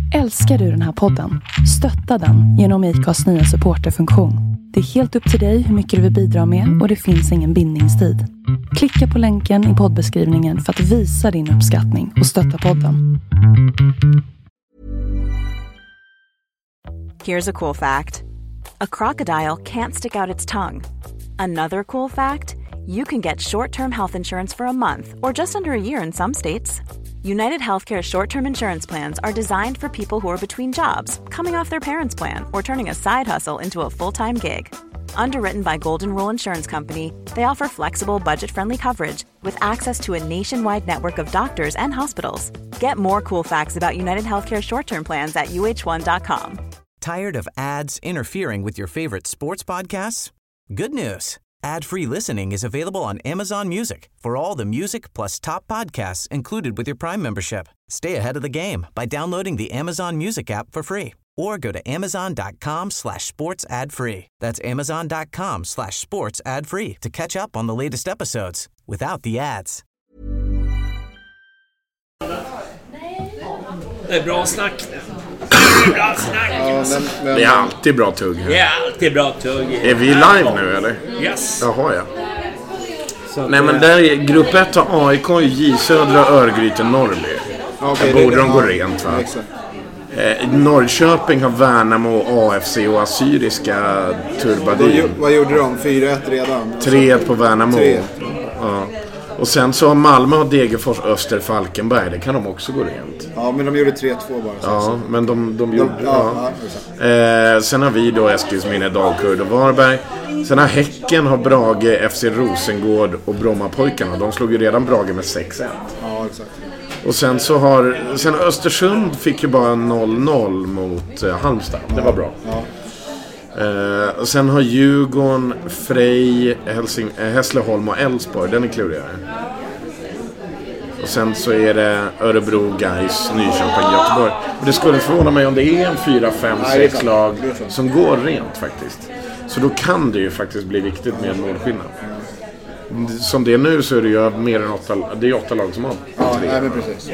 Älskar du den här podden? Stötta den genom IKAs nya supporterfunktion. Det är helt upp till dig hur mycket du vill bidra med och det finns ingen bindningstid. Klicka på länken i poddbeskrivningen för att visa din uppskattning och stötta podden. Here's a cool fact. A crocodile can't stick out its tongue. Another cool fact, you can get short-term health insurance for a month or just under a year in some states. United Healthcare short-term insurance plans are designed for people who are between jobs, coming off their parents' plan, or turning a side hustle into a full-time gig. Underwritten by Golden Rule Insurance Company, they offer flexible, budget-friendly coverage with access to a nationwide network of doctors and hospitals. Get more cool facts about United Healthcare short-term plans at uh1.com. Tired of ads interfering with your favorite sports podcasts? Good news. Ad-free listening is available on Amazon Music for all the music plus top podcasts included with your Prime membership. Stay ahead of the game by downloading the Amazon Music app for free or go to amazon.com/sports ad free. That's amazon.com/sports ad free to catch up on the latest episodes without the ads. Det är bra snack. Bra snack. Det är alltid bra tugg här. Det är alltid bra tugg. Är vi live nu eller? Yes. Jaha, ja. Nej, men där är grupp 1 har AIK, J Södra, Örgryte, Norrby. Okay, där borde de gå rent, va? Norrköping har Värnamo, AFC och Assyriska Turbadin. Vad gjorde de? 4-1 redan? 3-1 på Värnamo. 3-1. Ja. Och sen så har Malmö och Degerfors, Öster, Falkenberg. Det kan de också gå rent. Ja, men de gjorde 3-2 bara. Ja, men de gjorde... sen har vi då Eskilsminne, Dalkurd och Varberg. Sen har Häcken, har Brage, FC Rosengård och Brommapojkarna. De slog ju redan Brage med 6-1. Ja, exakt. Och sen så har... Sen Östersund fick ju bara 0-0 mot Halmstad. Det var bra. Ja. Och sen har Djurgården, Frej, Hässleholm och Elfsborg. Den är klurigare. Och sen så är det Örebro, Gais, Nyköping, Göteborg. Och det skulle förvåna mig om det är en 4, 5, 6 lag som går rent faktiskt. Så då kan det ju faktiskt bli viktigt med en målskillnad. Som det är nu så är det ju mer än 8, det är 8 lag som har. Ja, nej, men precis.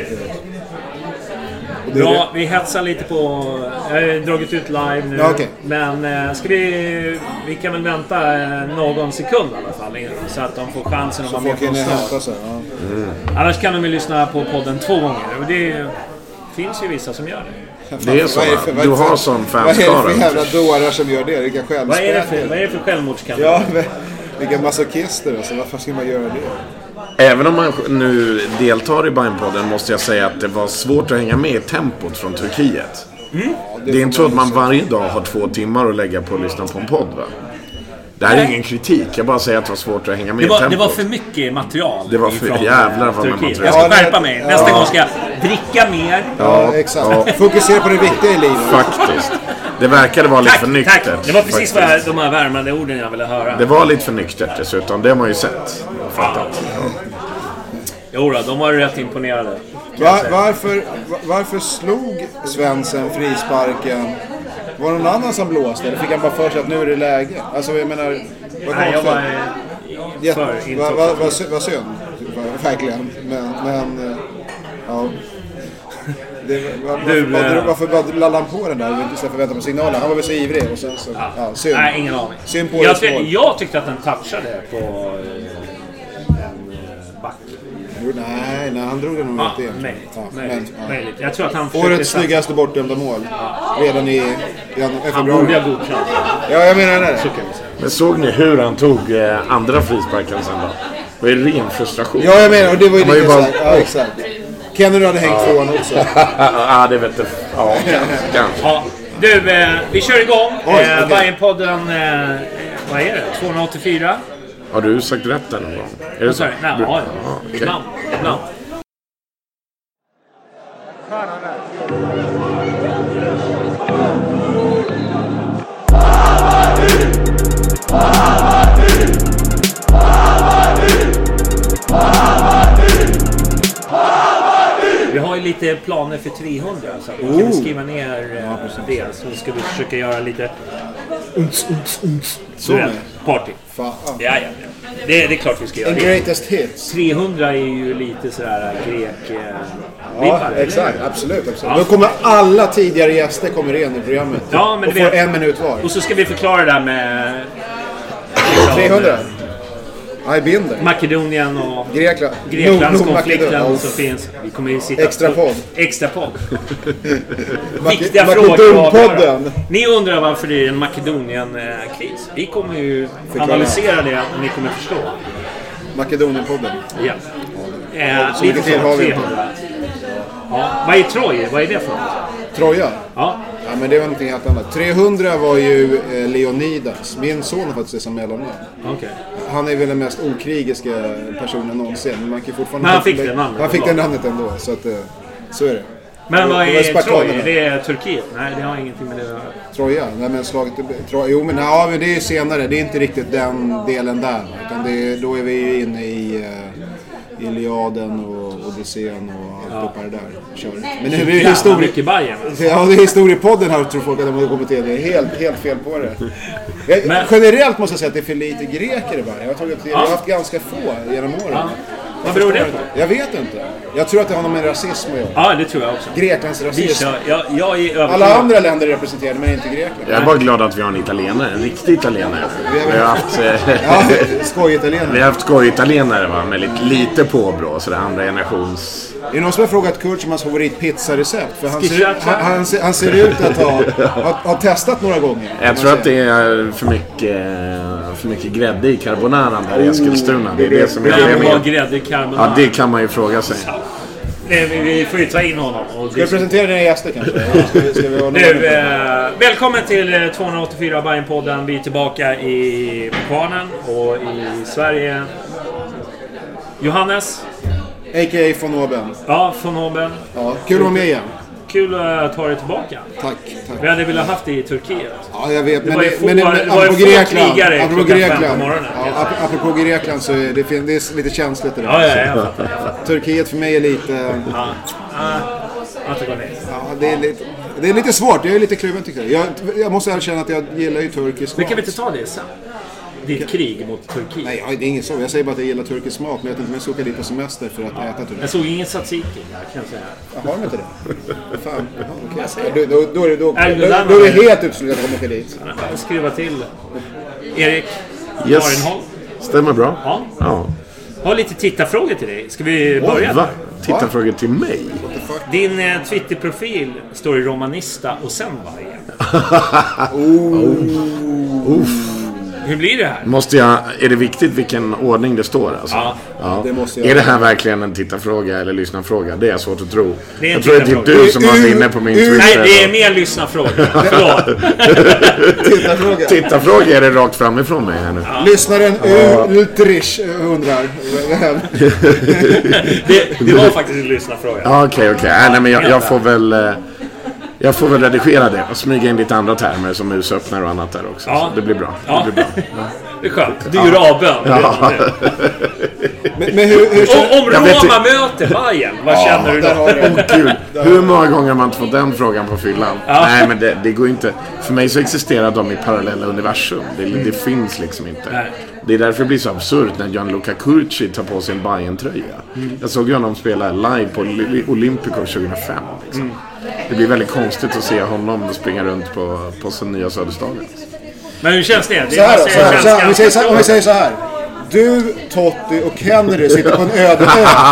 Bra, vi hetsar lite på... Jag har dragit ut live nu. Ja, okay. Men ska vi kan väl vänta någon sekund i alla fall så att de får chansen att vara med på start. Annars kan de ju lyssna på podden 2 gånger. Och det finns ju vissa som gör det. Det är så. Du har sån fanskara. Vad är det för jävla dårar som gör det? Vilka vad är det för självmordskampanj? Ja, vilka masochister. Alltså, varför ska man göra det? Även om man nu deltar i Bajenpodden måste jag säga att det var svårt att hänga med i tempot från Turkiet. Det är inte så att man varje dag har 2 timmar att lägga på att lyssna på en podd, va? Det här är ingen kritik, jag bara säger att det var svårt att hänga med i tempot. Det var för mycket material. Det var för jävlar vad med material. Jag ska skärpa mig. Nästa gång ska jag dricka mer. Ja, exakt. Ja. Fokusera på det viktiga i livet. Faktiskt. Det verkade vara lite för nyktert. Tack. Det var precis vad de här värmande orden jag ville höra. Det var lite för nyktert dessutom, det har man ju sett. Fattat. Jo då, de var rätt imponerade. Varför slog Svensson frisparken? Var det någon annan som blåste? Eller fick han bara för sig att nu är det läge? Alltså jag menar... Vad synd. Verkligen. Men ja... Varför lallade han på den där? Vi inte förvänta på signaler. Han var väl så ivrig och sen så... Ja, synd. Nej, ingen aning. Synd på jag tyckte att den touchade på en back. Nej, han drog den nog inte igen. Nej. Jag tror att han årets snyggaste bortdömda mål. Redan i februari. Han borde ha godkänt. Ja, jag menar det. Men såg ni hur han tog andra frisparken sen då? Det var ju ren frustration. Ja, jag menar, och det var ju lite bara... Ja, exakt. Kennedy hade hängt från också. Ja, det vet jag. Ja, kanske. Ja, du, vi kör igång. Bajenpodden, vad är det? 284? Har du sagt rätt den någon gång? Är det så? Nej, ja. Ibland. Vi har ju lite planer för 300 så vi kan skriva ner det, så ska vi försöka göra lite party. Ja. Det är klart vi ska göra det. Greatest hits. 300 är ju lite sådär grek Ja, exakt. Absolut. Ja. Då kommer alla tidigare gäster kommer in i programmet. Ja, men och får 1 minut var. Och så ska vi förklara det här med... 300. I binder. Makedonien och Greklands konflikten som finns. Vi kommer ju sitta extra podd. Viktiga frågor. Ni undrar varför det är en Makedonien-kris. Vi kommer ju analysera det och ni kommer förstå. Makedonien-podden. Ja. Lite till har vi. Ja. Vad är Troj? Vad är det för något? Troja? Ja. Ja, men det var någonting helt annat. 300 var ju Leonidas. Min son har faktiskt det som mellannamn. Okay. Han är väl den mest okrigiska personen någonsin. Men man kan fortfarande... Men han fick det namnet. Han fick det namnet ändå. Så, att, så är det. Men vad är Troja? Det är Turkiet? Nej, det har ingenting med det att göra. Troja? Nej, men slaget... Jo, men, ja, men det är senare. Det är inte riktigt den delen där. Utan då är vi ju inne i... Iliaden och Odysseen och allt upp här där. Kör. Men nu är det det är historiepodden här, tror folk att de har kommit till. Det är helt fel på det. Generellt måste jag säga att det är för lite greker i världen. Jag har haft ganska få genom åren. Ja. Vad beror det på? Jag vet inte. Jag tror att det har något med rasism att göra. Ja, det tror jag också. Greklands rasism. Jag är alla andra länder är representerade, men inte Grekland. Jag är bara glad att vi har en italienare, en riktig italienare. Vi har haft skoj-italienare. Vi har haft skoj-italienare, va, med lite påbrå, så det andra generations... Är det någon som har frågat Kurt om hans favoritpizzarecept? För han ser ut att ha testat några gånger. Jag tror att det är för mycket grädde i carbonaran där i Eskilstuna. Det är det som är det. Grädde i carbonara. Ja, det kan man ju fråga sig. Vi får ju ta in honom. Ska vi presentera dina gäster kanske? Välkommen till 284 Bajen-podden. Vi är tillbaka i Kvarnen och i Sverige. Johannes. A.k.a. von Oben. Ja, von Oben. Ja, kul att vara med igen. Kul att ta dig tillbaka. Tack. Vi hade velat haft det i Turkiet. Ja, jag vet. Det var ju få krigare klockan 5 på morgonen. Ja, apropå Grekland så är det är lite känsligt det där. Ja, jag fattar. Turkiet för mig är lite... Att gå ner. Ja, det är lite svårt. Jag är lite kluven tycker jag. Jag måste erkänna att jag gillar ju turkisk mat. Men kan vi inte ta det sen? Ditt krig mot Turkiet. Nej, det är inget så. Jag säger bara att jag gillar turkisk mat, men jag vet inte om jag ska åka dit på semester för att äta turkisk. Jag såg ingen tzatziki där, kan jag säga. Jag har inte det. Fan, okej. Då är det helt utslutat att komma dit. Jag skruva till. Erik Marinholm. Stämmer bra. Ja. Ja. Jag har lite tittarfrågor till dig. Ska vi börja? Va? Tittarfrågor till mig? Din Twitter-profil står i Romanista och sen Bajen. Hur blir det här? Är det viktigt vilken ordning det står? Alltså? Ja. Det måste jag. Är det här verkligen en tittarfråga eller lyssnarfråga? Det är svårt att tro. Jag tror det är du som har varit inne på min Twitter. Nej, det är mer lyssnarfråga. Förlåt. Tittarfråga är det rakt framifrån mig här nu. Ja. Lyssnaren Ultrich undrar. det var faktiskt en lyssnarfråga. Okej. Nej, men jag får väl redigera det och smyga in lite andra termer som musöppnare och annat där också. Ja. Så det blir bra. Ja. Det är skönt. Du är ju rabön. Ja. Men hur om Roma möter Bajen, vad känner du då? Kul. Hur många gånger har man inte fått den frågan på fyllan? Ja. Nej, men det går inte. För mig så existerar de i parallella universum. Det finns liksom inte. Nej. Det är därför det blir så absurt när Gianluca Curci tar på sig en Bajen-tröja. Jag såg ju honom spela live på Olympico 2005. Liksom. Det blir väldigt konstigt att se honom springa runt på sin nya Söderstaden. Men hur känns det? Om vi säger så här. Du, Totti och Henry sitter på en öde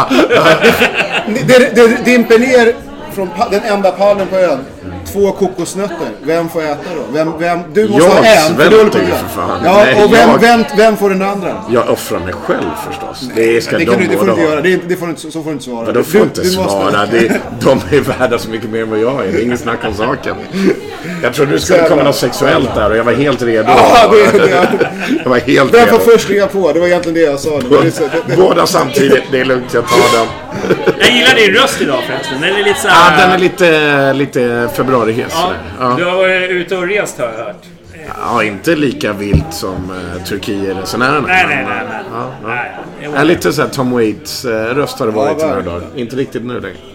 ö. Det dimper ner från den enda pallen på ön. 2 kokosnötter. Vem får äta då? Du måste ha en. Svälter ju för fan. Ja, och vem får den andra? Jag offrar mig själv förstås. Det får du inte göra. Så får du inte svara. Men då får inte svara. De är värda så mycket mer än vad jag är. Det är ingen snack om saken. Jag trodde du skulle komma något sexuellt där och jag var helt redo. Jag var helt redo. Vem får först ringa på? Det var egentligen det jag sa. Båda samtidigt. Det är lugnt, jag tar den. Jag gillar din röst idag förresten. Den är lite så här... Ja, den är lite februarihes. Ja. Du har varit ute och rest har jag hört. Ja, inte lika vilt som Turkiet-resenärerna. Nej. Lite så här Tom Waits röst har det varit några dagar. Inte riktigt nu längre.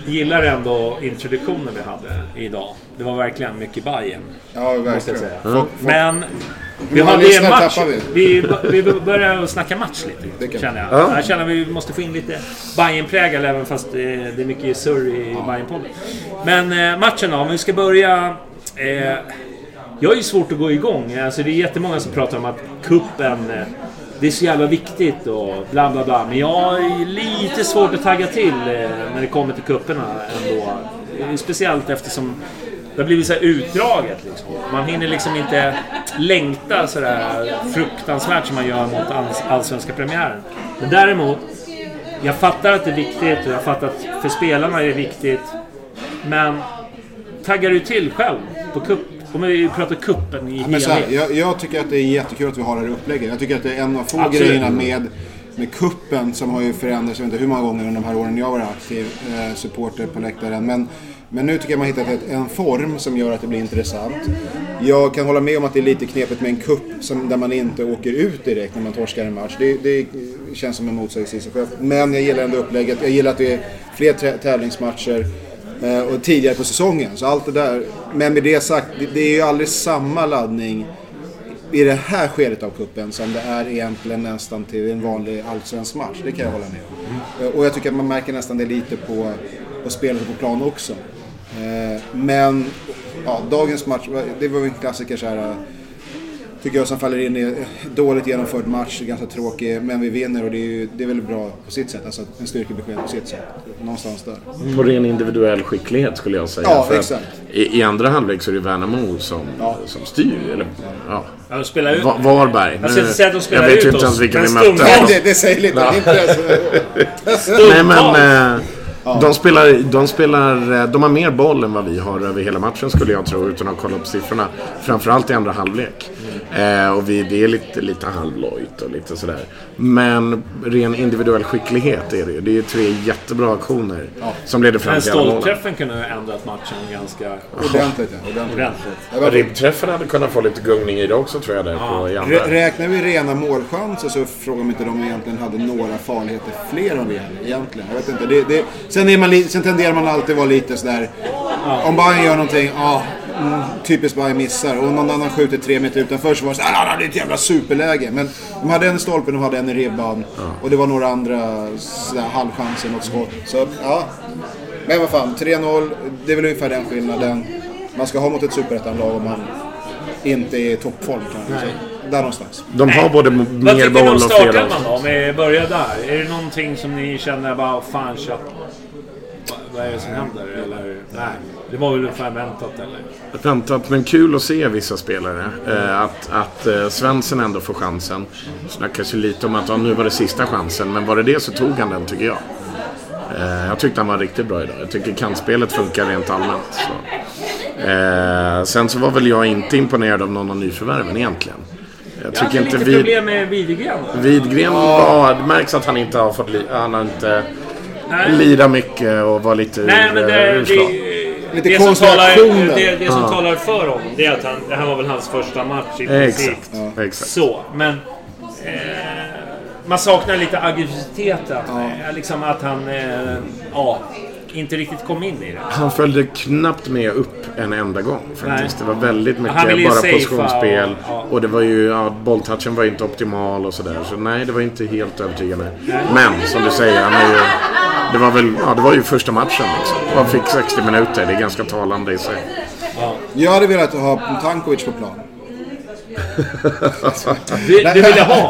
gillar ändå introduktionen vi hade idag. Det var verkligen mycket Bayern. Ja, verkligen. Men vi hade en match. Vi börjar snacka match lite, känner jag. Jag känner att vi måste få in lite Bayern-prägel, även fast det är mycket surr i Bayern-podden. Men matchen då, om vi ska börja... jag är ju svårt att gå igång. Alltså, det är jättemånga som pratar om att kuppen... det är så jävla viktigt och bla bla bla. Men jag är lite svårt att tagga till när det kommer till kupperna ändå. Speciellt eftersom det har blivit så här utdraget liksom. Man hinner liksom inte längta så där fruktansvärt som man gör mot allsvenska premiären. Men däremot, jag fattar att det är viktigt och jag fattar att för spelarna är det viktigt. Men taggar du till själv på kupp? Om vi pratar kuppen i jag tycker att det är jättekul att vi har det här upplägget. Jag tycker att det är en av få grejerna med kuppen som har ju förändrats, jag vet inte hur många gånger under de här åren jag var aktiv supporter på läktaren. Men nu tycker jag man hittat en form som gör att det blir intressant. Jag kan hålla med om att det är lite knepigt med en kupp där man inte åker ut direkt när man torskar en match. Det känns som en motsägelse. Men jag gillar ändå upplägget. Jag gillar att det är fler tävlingsmatcher och tidigare på säsongen. Så allt det där. Men med det sagt, det är ju aldrig samma laddning i det här skedet av kuppen som det är egentligen nästan till en vanlig allsvensk match. Det kan jag hålla med om. Och jag tycker att man märker nästan det lite på spelet på plan också. Men ja, dagens match, det var ju en klassiker så här, tycker jag, som faller in i dåligt genomförd match, ganska tråkig, men vi vinner och det är väl bra på sitt sätt, alltså en styrkebesked på sitt sätt, någonstans där. På ren individuell skicklighet skulle jag säga. Ja, exakt. I andra halvlek så är det Värnamo som styr, eller ja, spelar ut. Varberg. Jag vet ju inte ens vilka vi mötte. Det säger lite. Nej, men de har mer boll än vad vi har över hela matchen, skulle jag tro, utan att kolla upp siffrorna. Framförallt i andra halvlek. Och det är lite halvlojt och lite sådär. Men ren individuell skicklighet är det. Det är 3 jättebra aktioner som leder fram till alla målen. Stoltträffen kunde ha ändrat matchen ganska ordentligt. Ribbträffen hade kunnat få lite gungning i det också, tror jag. Där på i andra. Räknar vi rena målchanser så frågar man inte om de egentligen hade några farligheter fler än vi hade egentligen. Jag vet inte. Sen tenderar man alltid vara lite sådär. Om Bayern gör någonting, typiskt Bayern missar. Och någon annan skjuter 3 meter utanför, så var det såhär, det är ett jävla superläge. Men de hade en i stolpen, de hade en i ribban. Och det var några andra halvchanser, något skott. Så men vad fan, 3-0, det är väl ungefär den skillnaden man ska ha mot ett superettanlag om man inte är i toppform. Där någonstans. De har både mer boll och flera. Vad tycker du startar man då? Om vi börjar där. Är det någonting som ni känner bara, fan, vad är det som händer? Eller nej, det var väl ungefär väntat, eller? Väntat, men kul att se vissa spelare. Att Svensson ändå får chansen. Snackas ju lite om att nu var det sista chansen, men var det så tog han den, tycker jag. Jag tyckte han var riktigt bra idag. Jag tycker kantspelet funkar rent allmänt. Så. Sen så var väl jag inte imponerad av någon av nyförvärven egentligen. Jag tycker inte lite problem med Widgren. Widgren det märks att han inte har fått lida mycket och var lite lite det som talar för honom, det är att det här var väl hans första match i princip. Exakt. Så, men man saknar lite aggressiviteten. Liksom att han inte riktigt kom in i det. Han följde knappt med upp en enda gång faktiskt. Det var väldigt mycket bara positionsspel och det var ju bolltouchen var inte optimal och sådär. Så nej, det var inte helt övertygande. Men som du säger, det var ju första matchen liksom. Han fick 60 minuter, det är ganska talande i sig. Jag hade velat ha Tankovic på plan. Det vill jag ha.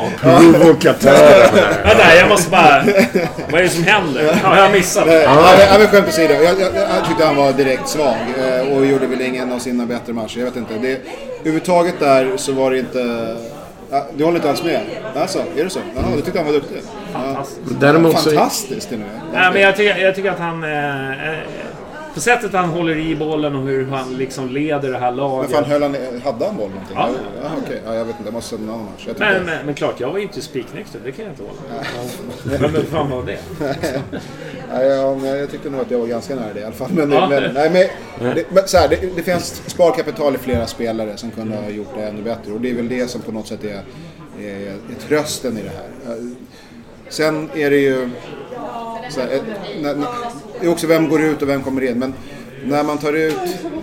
Nej, jag måste bara. Vad är det som händer? Jag missade. Jag vill skämt åsido. Jag tyckte han var direkt svag och gjorde väl ingen av sina bättre matcher. Jag vet inte. Överhuvudtaget där så var det inte. Du håller inte alls med. Alltså, är det så? Ja, du tyckte han var duktig. Fantastiskt. Nej, men jag tycker att han på sättet han håller i bollen och hur han liksom leder det här laget. Men fan, hade han boll någonting? Ja. Okej. Ja, jag vet inte, jag måste ha en annan match. Men klart, jag var ju inte spiknykter, det kan jag inte hålla. Men fan var det? Jag tyckte nog att jag var ganska nära det i alla fall. Men så här, det finns sparkapital i flera spelare som kunde ha gjort det ännu bättre. Och det är väl det som på något sätt är trösten i det här. Sen är det ju... Så här, det är också vem går ut och vem kommer in. Men när man tar ut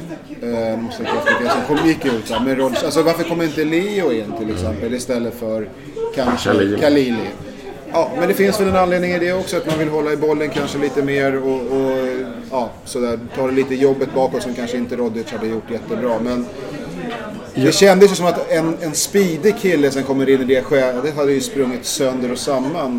som gick ut med Rodgers, alltså varför kommer inte Leo in till exempel istället för kanske Khalili? Ja, men det finns väl en anledning i det också, att man vill hålla i bollen kanske lite mer och sådär, ta det lite jobbet bakåt som kanske inte Rodgers hade gjort jättebra. Men det kändes ju som att en speedig kille som kommer in i det hade ju sprungit sönder och samman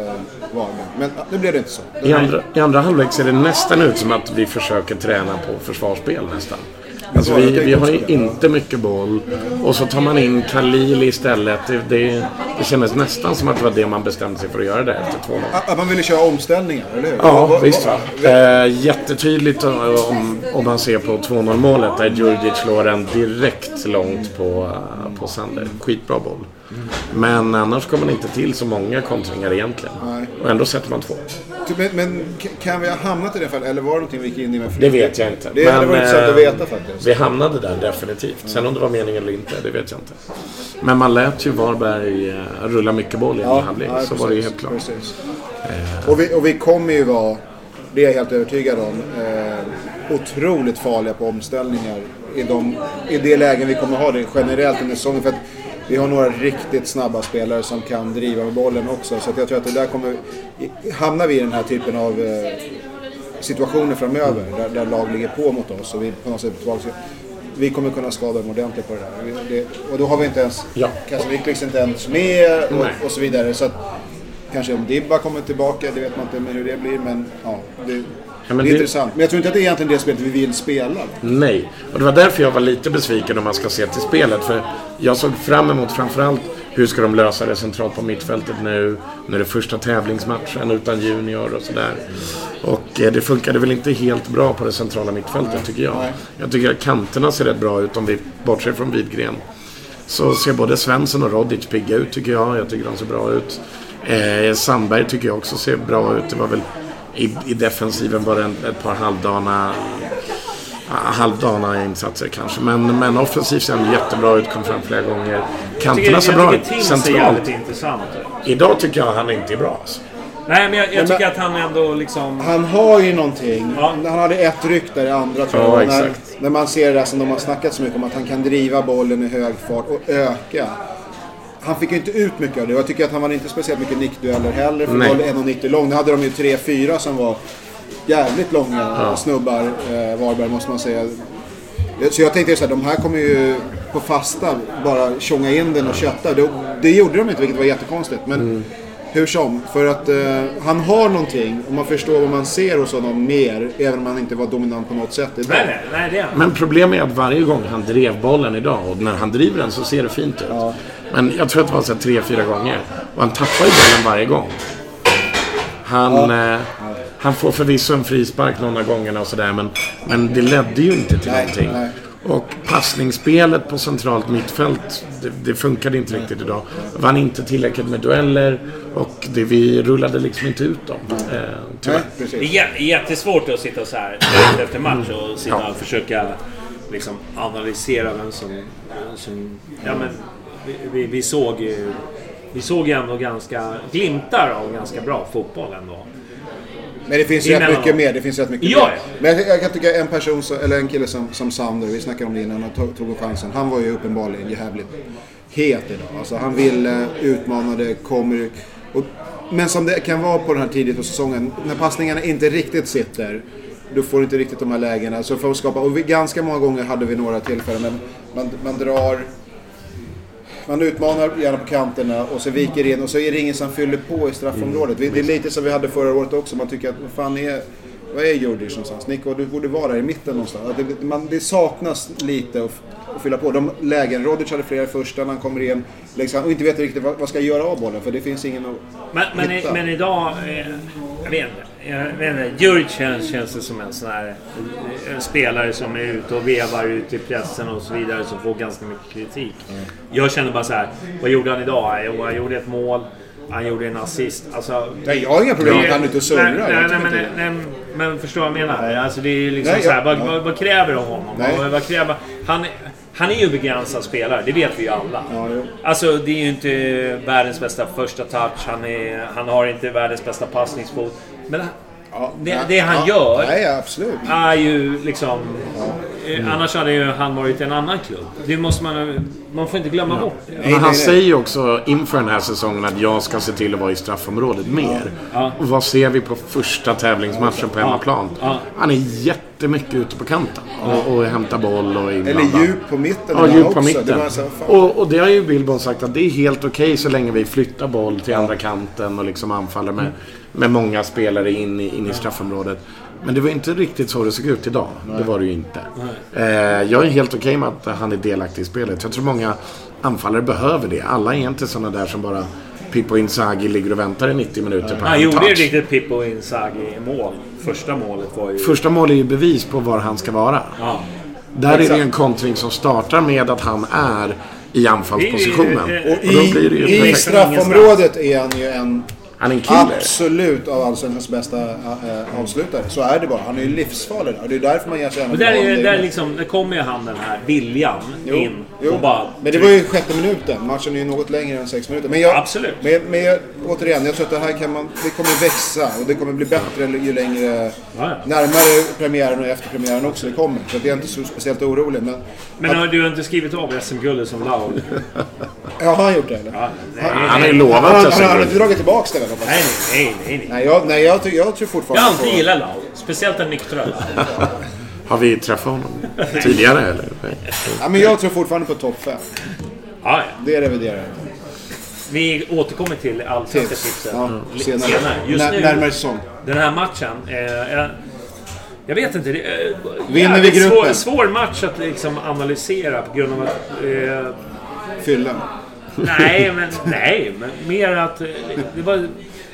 men det blev det inte så. I andra halvlek ser det nästan ut som att vi försöker träna på försvarsspel nästan. Alltså vi har ju inte mycket boll. Och så tar man in Khalili istället. Det kändes nästan som att det var det man bestämde sig för att göra det efter 2-0. Att man ville köra omställningar, eller hur? Ja, visst va. Jättetydligt om man ser på 2-0 målet där Djurdjic slår den direkt långt på Sander. Skitbra boll. Men annars kommer man inte till så många kontringar egentligen. Nej. Och ändå sätter man 2. Men kan vi ha hamnat i det fall? Eller var det någonting vi gick in i med? Det vet jag inte. Det var intressant att veta faktiskt. Vi hamnade där definitivt. Sen om det var meningen eller inte, det vet jag inte. Men man lät ju Varberg rulla mycket boll i en halvlek. Så var det ju helt klart. Och vi kommer ju vara, det är jag helt övertygad om, otroligt farliga på omställningar i det lägen vi kommer ha det generellt under säsongen. För att vi har några riktigt snabba spelare som kan driva med bollen också. Så att jag tror att det där hamnar vi i den här typen av situationer framöver. Där lag ligger på mot oss och vi på något sätt vi kommer kunna skada dem ordentligt på det där. Och då har vi inte ens kanske vi klicks inte ens med och så vidare. Så att kanske om Dibba kommer tillbaka, det vet man inte hur det blir. Men det är intressant. Men jag tror inte att det är egentligen det spelet vi vill spela. Nej, och det var därför jag var lite besviken om man ska se till spelet. För jag såg fram emot framförallt hur ska de lösa det centralt på mittfältet nu. När det är första tävlingsmatchen utan junior och sådär. Och det funkade väl inte helt bra på det centrala mittfältet tycker jag. Jag tycker att kanterna ser rätt bra ut om vi bortser från Widgren. Så ser både Svensson och Roddic pigga ut tycker jag. Jag tycker de ser bra ut. Sandberg tycker jag också ser bra ut. Det var väl i defensiven var det ett par halvdana insatser kanske. Men offensivt ser han jättebra ut, kom fram flera gånger. Kanterna ser bra ut centralt. Idag tycker jag han inte är bra alltså. Nej, men jag tycker att han ändå liksom... Han har ju någonting. Ja. Han hade ett ryck där i andra tror jag. Exakt. När man ser det som de har snackat så mycket om att han kan driva bollen i hög fart och öka. Han fick ju inte ut mycket av det. Jag tycker att han var inte speciellt mycket nickdueller heller. För det var 1,90 lång. Nu hade de ju 3-4 som var jävligt långa snubbar. Varberg måste man säga. Så jag tänkte så här, de här kommer ju på fasta bara tjonga in den och kötta. Det gjorde de inte, vilket var jättekonstigt. Men hur som, för att han har någonting och man förstår vad man ser hos honom mer, även om han inte var dominant på något sätt idag. Nej, det är. Men problemet är att varje gång han drev bollen idag, och när han driver den så ser det fint ut. Ja. Men jag tror att det var så 3-4 gånger. Och han tappar ju bollen varje gång. Han får förvisso en frispark några gånger och sådär, men det ledde ju inte till någonting. Nej. Och passningsspelet på centralt mittfält, det funkade inte riktigt idag. Vann inte tillräckligt med dueller och vi rullade liksom inte ut dem. Tyvärr. Det är jättesvårt att sitta så här efter match och sitta och försöka liksom analysera vem som men vi såg ändå ganska glimtar av ganska bra fotboll ändå. Men det finns ju rätt mycket mer. Det finns rätt mycket mer. Men jag kan tycka en person eller en kille som Sander, vi snackade om det innan, han tog chansen. Han var ju uppenbarligen jävligt het idag. Alltså han ville utmana det, men som det kan vara på den här tidigt på säsongen, när passningarna inte riktigt sitter, då får du inte riktigt de här lägena. Så för att skapa, och ganska många gånger hade vi några tillfällen, men man utmanar gärna på kanterna och så viker in och så är det ingen som fyller på i straffområdet. Det är lite som vi hade förra året också. Man tycker att vad är Djurdjic någonstans? Nico, du borde vara där i mitten någonstans. Det saknas lite att fylla på. De lägen, Roddic hade flera första när han kommer in liksom, och inte vet riktigt vad ska jag göra av bollen, för det finns ingen att hitta. Men idag, jag vet inte, Djurdjic känns det som en sån här spelare som är ute och vevar ut i pressen och så vidare, som får ganska mycket kritik. Jag känner bara så här, vad gjorde han idag? Jo, han gjorde ett mål, han gjorde en assist. Alltså, nej, jag har inga problem att han inte surrar. Men förstår vad jag menar? Alltså, det är liksom så här, vad kräver de honom? Vad kräver han är ju begränsad spelare, det vet vi ju alla. Alltså det är ju inte världens bästa första touch, han har inte världens bästa passningsfot. Men det han gör... Nej, absolut. Är ju liksom... Annars hade ju han varit i en annan klubb. Det måste man får inte glömma bort det. Men han säger ju också inför den här säsongen att jag ska se till att vara i straffområdet mer. Ja. Och vad ser vi på första tävlingsmatchen på hemmaplan? Ja. Han är jättemycket ute på kanten och hämtar boll och inblandar. Eller djup på mitten. Ja, djup på mitten. Det och det har ju Billborn sagt att det är helt okej så länge vi flyttar boll till andra kanten och liksom anfaller med många spelare in i straffområdet. Men det var inte riktigt så det såg ut idag. Nej. Det var det ju inte. Jag är helt okej med att han är delaktig i spelet. Jag tror många anfallare behöver det. Alla är inte sådana där som bara Pippo Inzaghi ligger och väntar i 90 minuter på han gjorde ju riktigt Pippo Inzaghi i mål. Första målet är ju bevis på var han ska vara. Ja. Där är det en kontring som startar med att han är i anfallspositionen. Och i straffområdet är han ju en absolut av allsvenskans bästa avslutare. Så är det bara. Han är ju livsfarlig. Och det är därför man ger sig en där liksom, det kommer ju han den här viljan in. Och bara men det var ju 6:e minuten. Matchen är ju något längre än 6 minuter. Men absolut. Men återigen, jag tror att det här det kommer växa. Och det kommer bli bättre ju längre närmare premiären och efter premiären också det kommer. Så jag är inte så speciellt orolig. Men har du inte skrivit av SM-guldet som Lau? Ja, har han gjort det eller? Ja, han har ju lovat SM-guldet. Han har inte dragit tillbaka det. Nej, jag tror fortfarande... Jag alltid gillar Lau. Speciellt en nyktra Lau. Har vi träffat honom tidigare eller? Ja, men jag tror fortfarande på topp 5. Ja. Det reviderar. Vi återkommer till allsvenska tipset senare. Just nu, närmare säsong. Den här matchen jag vet inte. Vinner vi gruppen? Svår match att liksom analysera på grund av att... Fylla. Nej, men mer att det var...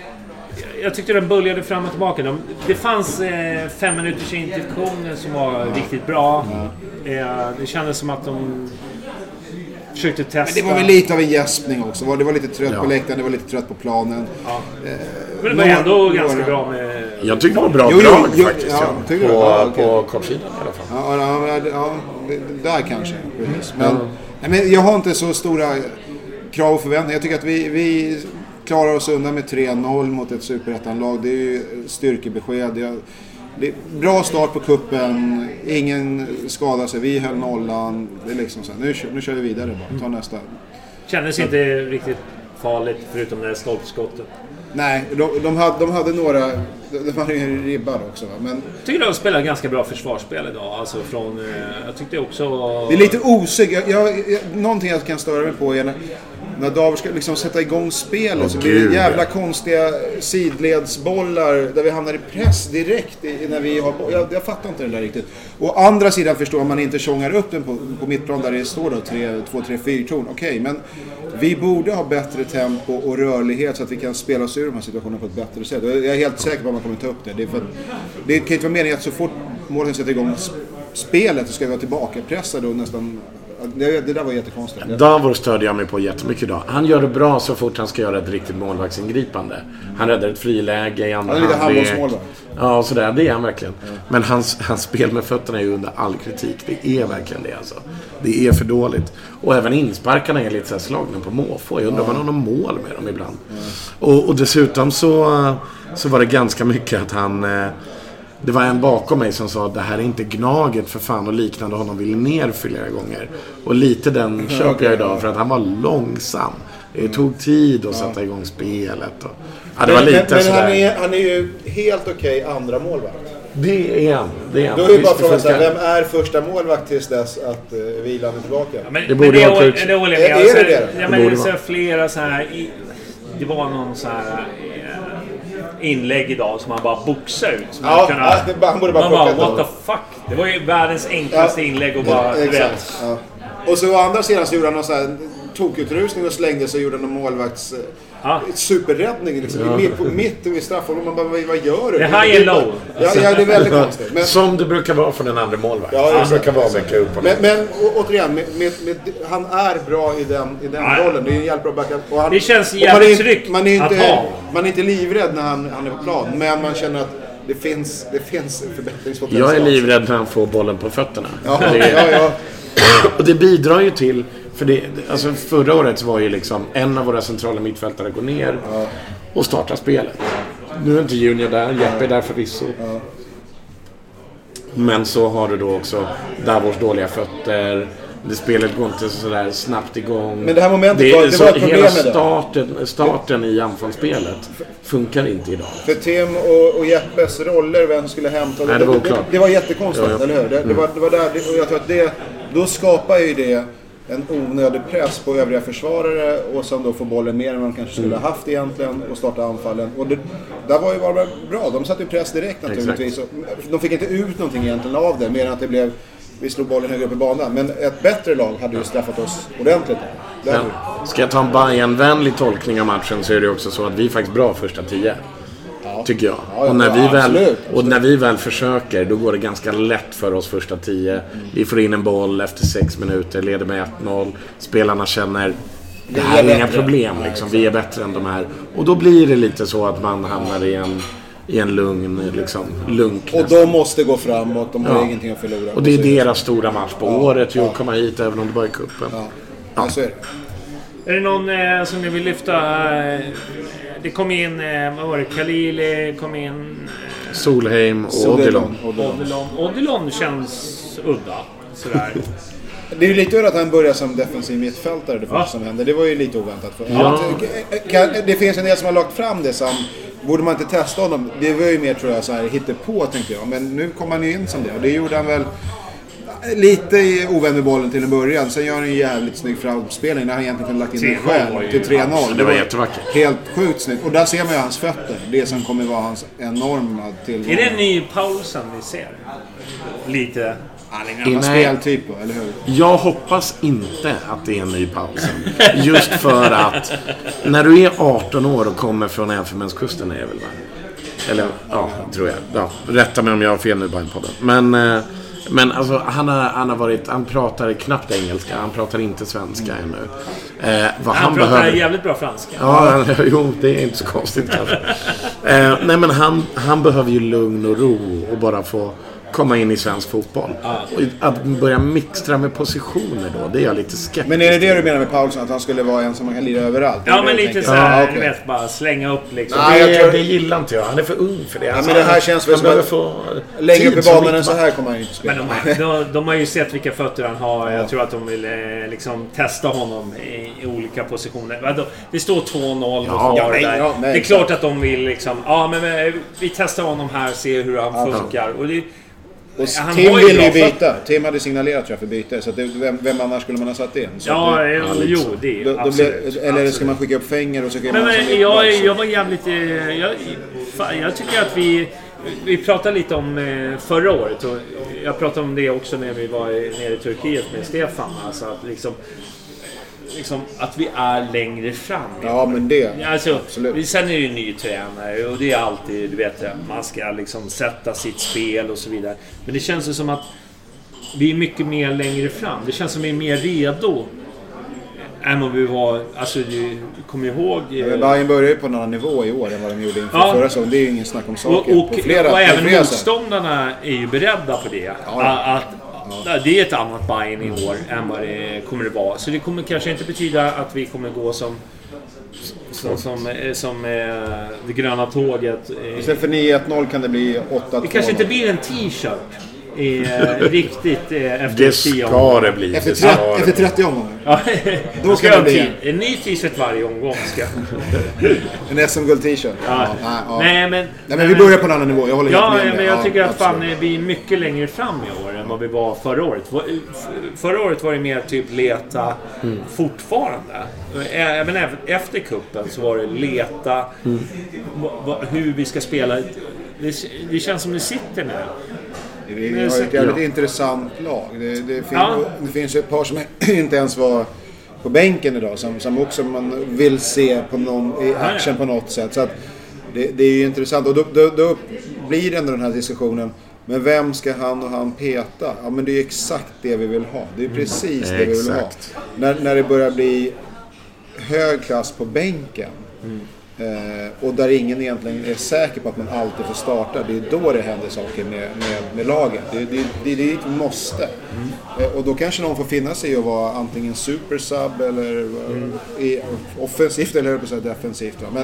Jag tyckte den började fram och tillbaka. Det fanns 5 minuters interventioner som var riktigt bra. Det kändes som att de försökte testa. Men det var väl lite av en gäspning också. Det var lite trött på läktaren, det var lite trött på planen. Ja. Men det var ändå ganska bra med... Jag tyckte det var bra drag faktiskt. På kortsidan i alla fall. Ja, där kanske. Men jag har inte så stora krav och förväntningar. Jag tycker att vi klarar oss undan med 3-0 mot ett superettanlag. Det är ju styrkebesked. Det är bra start på kuppen. Ingen skadar sig. Vi höll nollan. Det är liksom så här, nu kör vi vidare bara. Ta nästa. Kändes inte riktigt farligt förutom det här stolpskottet. Nej, de hade några... De hade ju en ribba också. Men... Jag tycker de spelar ganska bra försvarsspel idag. Alltså från... Jag tyckte också... Det är lite osig. Någonting jag kan störa mig på är när David ska liksom sätta igång spelet så blir det jävla konstiga sidledsbollar där vi hamnar i press direkt när vi har jag fattar inte det där riktigt. Å andra sidan förstår man inte tjongar upp den på mittplan där det står då 2-3-4 ton. Okej, men vi borde ha bättre tempo och rörlighet så att vi kan spela oss ur de här situationerna på ett bättre sätt. Jag är helt säker på att man kommer ta upp det. Det kan inte vara meningen att så fort målen sätter igång spelet så ska vi vara tillbaka pressade och nästan... Det där var jättekonstigt. Davor stödde jag mig på jättemycket idag. Han gör det bra så fort han ska göra ett riktigt målvaktsingripande. Han räddar ett friläge i andra halvlek. Han är lite handbollsmålvakt. Ja, och sådär. Det är han verkligen. Ja. Men hans spel med fötterna är ju under all kritik. Det är verkligen det alltså. Det är för dåligt. Och även insparkarna är lite så här slagna på måfå. Jag undrar om man har någon mål med dem ibland. Ja. Och dessutom så var det ganska mycket att han... Det var en bakom mig som sa att det här är inte Gnaget för fan och liknande honom vill ner flera gånger. Och lite den köper jag idag för att han var långsam. Det tog tid att sätta igång spelet. Och, det var lite men sådär. Han är ju helt okej andra målvakt. Det är han. Då är ju bara frågan såhär, vem är första målvakt tills dess att Wieland är tillbaka? Ja, men det borde vara klart. Är det? Ja, men det är flera så här. Det var någon så här inlägg idag som man bara boxar ut. Han borde bara plocka what the fuck? Det var ju världens enklaste inlägg och bara rätt. Ja. Och så å andra sidan så gjorde han någon så här tokutrusning och slängde sig och gjorde någon målvakts superräddning liksom. Mitt i straffområdet. Man bara, vad gör du? Det här är low. Ja, det är väldigt konstigt. Men, som det brukar vara för den andra målvakten. Ja, det brukar vara väcka upp. Men återigen, han är bra i den rollen. Det är en jävla bra backup. Det känns jävligt tryggt man är inte livrädd när han är på plan. Men man känner att det finns förbättringspotential. Jag är livrädd när han får bollen på fötterna. Ja. Och det bidrar ju till... För det, alltså förra året så var ju liksom en av våra centrala mittfältare går ner och startar spelet. Nu är inte Junior där, Jeppe är där förvisso. Ja. Men så har du då också Davors dåliga fötter. Det spelet går inte så där snabbt igång. Men det här momentet det var ett problem med det. Starten i anfallsspelet funkar inte idag. För Tim och Jeppes roller, vem skulle hämta det? Det var jättekonstigt, eller hur? Det var där, och jag tror att då skapar ju det en onödig press på övriga försvarare och som då får bollen mer än man kanske skulle ha haft egentligen och starta anfallen. Och där var ju bara bra. De satte ju press direkt naturligtvis. De fick inte ut någonting egentligen av det, mer än att vi slog bollen högre upp i banan. Men ett bättre lag hade ju straffat oss ordentligt. Ska jag ta en Bayern-vänlig tolkning av matchen så är det också så att vi är faktiskt bra första 10. Tycker jag. Och när vi väl försöker, då går det ganska lätt för oss första 10. Vi får in en boll efter 6 minuter, leder med 1-0. Spelarna känner det här är inga problem liksom. Vi är bättre än de här. Och då blir det lite så att man hamnar i en lugn lunkness. Och de måste gå framåt, de har ingenting att förlora. Och det är deras stora match på året att komma hit även om det bara är kuppen. Ja, så är det. Är det någon som ni vill lyfta? Det kom in, vad var det? Khalili kom in. Solheim och Odilon. Odilon känns udda. Sådär. Det är ju lite udda att han börjar som defensiv mittfältare det första som hände. Det var ju lite oväntat. Det finns en del som har lagt fram det som borde man inte testa honom. Det var ju mer tror jag så här hittepå tänkte jag. Men nu kom han ju in som det. Och det gjorde han väl lite ovän med bollen till en början. Sen gör han en jävligt snygg framspelning när han egentligen kunde lagt in en själv till 3-0. Det var jättevackert. Helt sjukt snyggt. Och där ser man ju hans fötter. Det som kommer vara hans enorma tillgång. Är det en ny Paulsen vi ser? Lite. En speltyp, eller hur? Jag hoppas inte att det är en ny Paulsen. Just för att när du är 18 år och kommer från Elfenbenskusten är det väl va? Eller, tror jag. Ja, rätta mig om jag har fel nu bara i podden. Men alltså, han pratar knappt engelska. Han pratar inte svenska ännu. Han pratar jävligt bra franska. Ja, jo, det är inte så konstigt kanske. Nej, men han behöver ju lugn och ro och bara få komma in i svensk fotboll. Och att börja mixtra med positioner då, det är jag lite skeptisk. Men är det du menar med Paulsen, att han skulle vara en som man kan lira överallt? Ja, men lite såhär, du vet, bara slänga upp liksom. Det gillar inte jag, han är för ung för det. Men det här känns väl som att längre upp i banan än så här kommer han inte spela. Men de har ju sett vilka fötter han har. Jag tror att de vill liksom testa honom i olika positioner. Det står 2-0 det är klart att de vill liksom, men vi testar honom här, se hur han funkar. Och och Tim ville ju byta. Tim hade signalerat tror jag för byte. Så att vem annars skulle man ha satt in? Så eller ska man skicka upp fänger och så kan man jag var jävligt jag tycker att vi pratade lite om förra året och jag pratade om det också när vi var nere i Turkiet med Stefan, alltså att liksom att vi är längre fram. Ja, men det absolut. Sen är det ju en ny tränare och det är alltid, du vet, man ska liksom sätta sitt spel och så vidare. Men det känns ju som att vi är mycket mer längre fram. Det känns som att vi är mer redo än vad vi var. Alltså du kommer ihåg Bayern börjar ju på en annan nivå i år än vad de gjorde inför förra säsongen. Det är ju ingen snack om saker. Och även motståndarna är ju beredda på det. Det är ett annat Bayern i år än vad det kommer att vara. Så det kommer kanske inte betyda att vi kommer gå som det gröna tåget. Istället för 9-1-0 kan det bli 8-2. Det kanske inte blir en t-shirt riktigt efter det ska det bli. Efter 30 omgångar. Ja, då ska jag bli en ny t-shirt varje omgång. En SM-guld t-shirt. Nej, men vi börjar på en annan nivå. Jag håller helt med. Men jag tycker att vi är mycket längre fram i år än vad vi var förra året. Förra året var det mer typ leta fortfarande. Även efter kuppen så var det leta hur vi ska spela. Det känns som det sitter nu. Vi har ett jävligt intressant lag. Det finns ett par som inte ens var på bänken idag som också man vill se på någon i action på något sätt. Så att det är ju intressant. Och då blir det ändå den här diskussionen. Men vem ska han peta? Ja, men det är exakt det vi vill ha. Det är precis det vi vill ha. När det börjar bli hög klass på bänken. Och där ingen egentligen är säker på att man alltid får starta. Det är då det händer saker med laget. Det är ett måste. Och då kanske någon får finna sig att vara antingen supersub eller offensivt eller defensivt. Men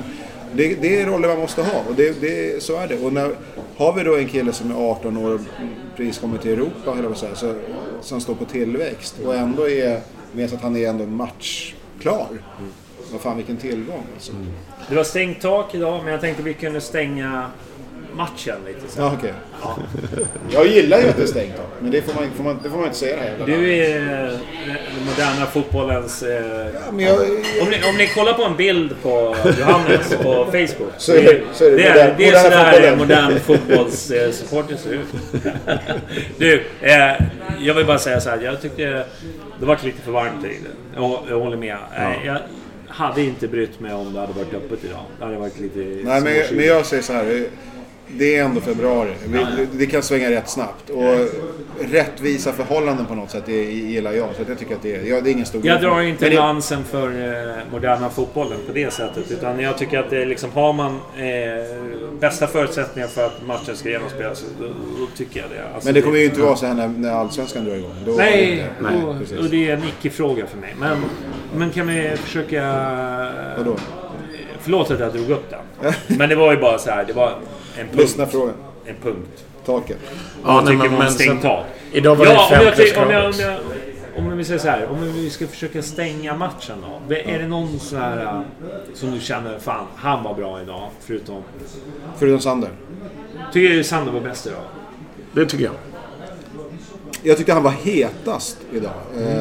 Det är roller man måste ha. Och så är det. Och har vi då en kille som är 18 år och precis kommer till Europa eller vad säger, så som står på tillväxt och ändå är med så att han är ändå matchklar. Vad fan, vilken tillgång alltså. Det var stängt tak idag, men jag tänkte vi kunde stänga matchen lite så. Ja, okej. Ja. Jag gillar ju att det är stängt tak, men det får man inte säga här. Du är den moderna fotbollens... Ja, men om ni kollar på en bild på Johannes på Facebook, så är det är sådär modern fotbollssupporter ser ut. Du, jag vill bara säga så här, jag tyckte det var lite för varmt i det. Jag håller med. Jag hade inte brytt mig om det hade varit öppet idag. Det hade varit lite... Nej, men jag säger så här. Det är ändå februari. Det kan svänga rätt snabbt. Och rättvisa förhållanden på något sätt, det gillar jag. Så jag tycker att det är ingen stor... Jag drar inte lansen för moderna fotbollen på det sättet. Utan jag tycker att det liksom, har man bästa förutsättningar för att matchen ska genomspelas, då tycker jag det. Alltså, men det kommer ju inte vara så här när allsvenskan drar igång. Nej, och det är en icke-fråga för mig. Men kan vi försöka... Vadå? Förlåt att jag drog upp den. Men det var ju bara så här, det var en punkt. Lyssna frågan. En punkt. Taket. Ja, jag tycker man stängt tak. Idag var det om vi säger så här, om vi ska försöka stänga matchen då. Är det någon så här som du känner, fan, han var bra idag, förutom Sander? Tycker du Sander var bäst idag? Det tycker jag. Jag tyckte han var hetast idag.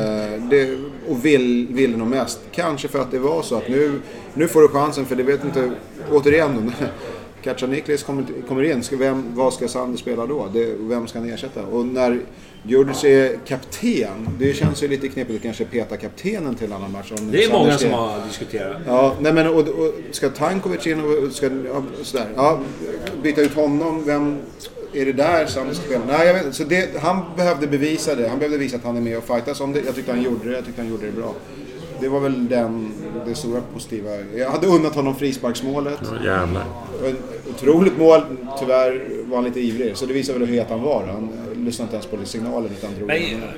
Och ville nog mest. Kanske för att det var så att nu får du chansen, för det vet inte, återigen, Kacaniklis kommer in. Vad ska Sander spela då? Vem ska han ersätta? Och när Djurdjic är kapten, det känns ju lite knepigt att kanske peta kaptenen till en annan match. Det är många som har diskuterat. Ja, nej men och ska Tankovic in och ska sådär. Ja, byta ut honom, vem är det där som ska spela? Nej, jag vet inte. Så han behövde bevisa det. Han behövde visa att han är med och fightas om det. Jag tyckte han gjorde det bra. Det var väl det stora positiva. Jag hade unnat honom frisparksmålet. Jävlar. Otroligt mål. Tyvärr var han lite ivrig. Så det visar väl hur het han var. Han lyssnade inte ens på signalen utan drog.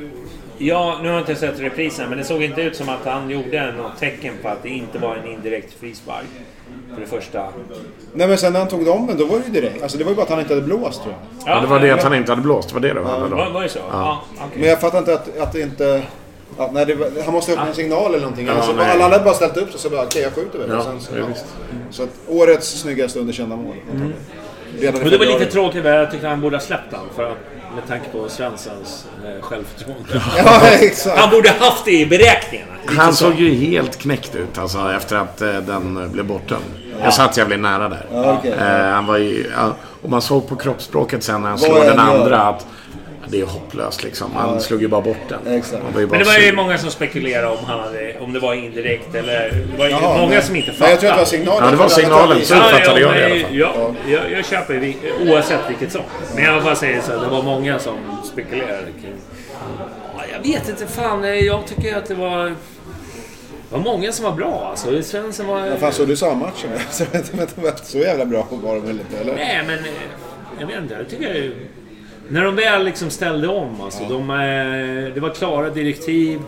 Ja, nu har jag inte sett reprisen, men det såg inte ut som att han gjorde något tecken på att det inte var en indirekt frispark. För det första. Nej, men sen när han tog dem, då var det ju direkt. Alltså det var ju bara att han inte hade blåst, tror jag. Ja, det var det att han inte hade blåst. Var det då? Var det så? Ja. Okay. Men jag fattar inte att det inte... Att han måste öppna en signal eller någonting. Ja, alltså, alla hade bara ställt upp så bara, okej, jag skjuter väl. Ja, så att årets snyggaste underkända mål. Men det var lite tråkigt, jag tyckte han borde ha släppt den för att, med tanke på Svenssons självförtroende. Ja, exakt. Han borde haft det i beräkningarna. Han såg ju helt knäckt ut alltså, efter att den blev borta. Jag satt jävligt nära där. Ja, okay. Han var ju, och man såg på kroppsspråket sen när han slog den andra att det är hopplöst liksom. Han slog ju bara bort den. Exakt. Men det var ju många som spekulerade om det var indirekt eller det var ju många som inte fattade. Jag tror att det var signalen. Ja, det var signalen. Så uppfattade jag det i alla fall. Ja, jag köper oavsett vilket som. Men jag bara säger så, det var många som spekulerade kring. Jag vet inte, fan, jag tycker att det var många som var bra alltså. Svensson var... Ja, fan, så du sa matchen. Så jävla bra var de väl inte, eller? Nej, men jag vet inte, jag tycker när de väl liksom ställde om alltså, det var klara direktiv,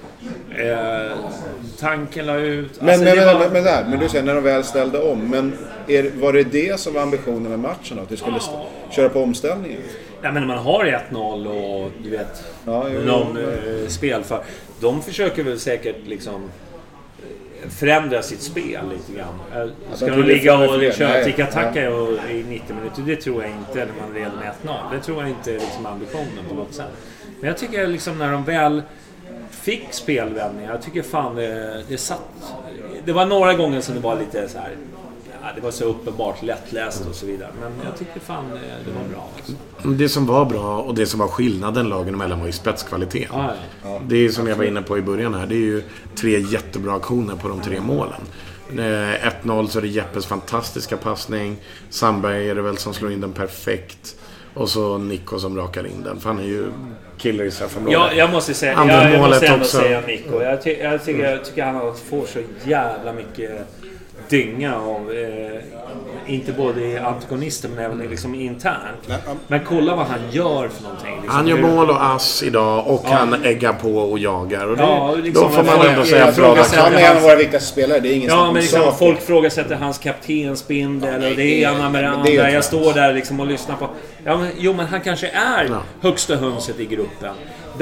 tanken la ut alltså, men du säger när de väl ställde om, men var det som var ambitionen med matchen då? Att du skulle köra på omställningen? Nej, men man har 1-0 och du vet någon spel för de försöker väl säkert liksom förändra sitt spel lite grann. Ska de ligga och köra tiki-taka i 90 minuter? Det tror jag inte när man redan med 1-0. Det tror jag inte är liksom ambitionen på något sätt. Men jag tycker liksom när de väl fick spelvändningar, jag tycker fan det satt. Det var några gånger som det var lite så här. Det var så uppenbart lättläst och så vidare. Men jag tycker fan det var bra också. Det som var bra och det som var skillnaden lagen emellan var ju spetskvalitet. Det är som jag var inne på i början här. Det är ju 3 jättebra aktioner på de 3 målen. 1-0 så är det Jeppes fantastiska passning. Sandberg är det väl som slår in den perfekt. Och så Nico som rakar in den. För han är ju killer i straffområdet. Ja, jag måste säga, jag måste ändå säga Nico. Jag tycker han får så jävla mycket dynga av inte både antagonister men även liksom internt. Men kolla vad han gör för någonting. Liksom, han gör mål och ass idag och han äggar på och jagar. Och det, liksom, då får man ändå säga att han är en av våra viktigaste spelare. Det är ingen men liksom, folk frågasätter hans kaptensbindel och det ena med det andra. Jag står där liksom och lyssnar på... men han kanske är högsta hönset i gruppen.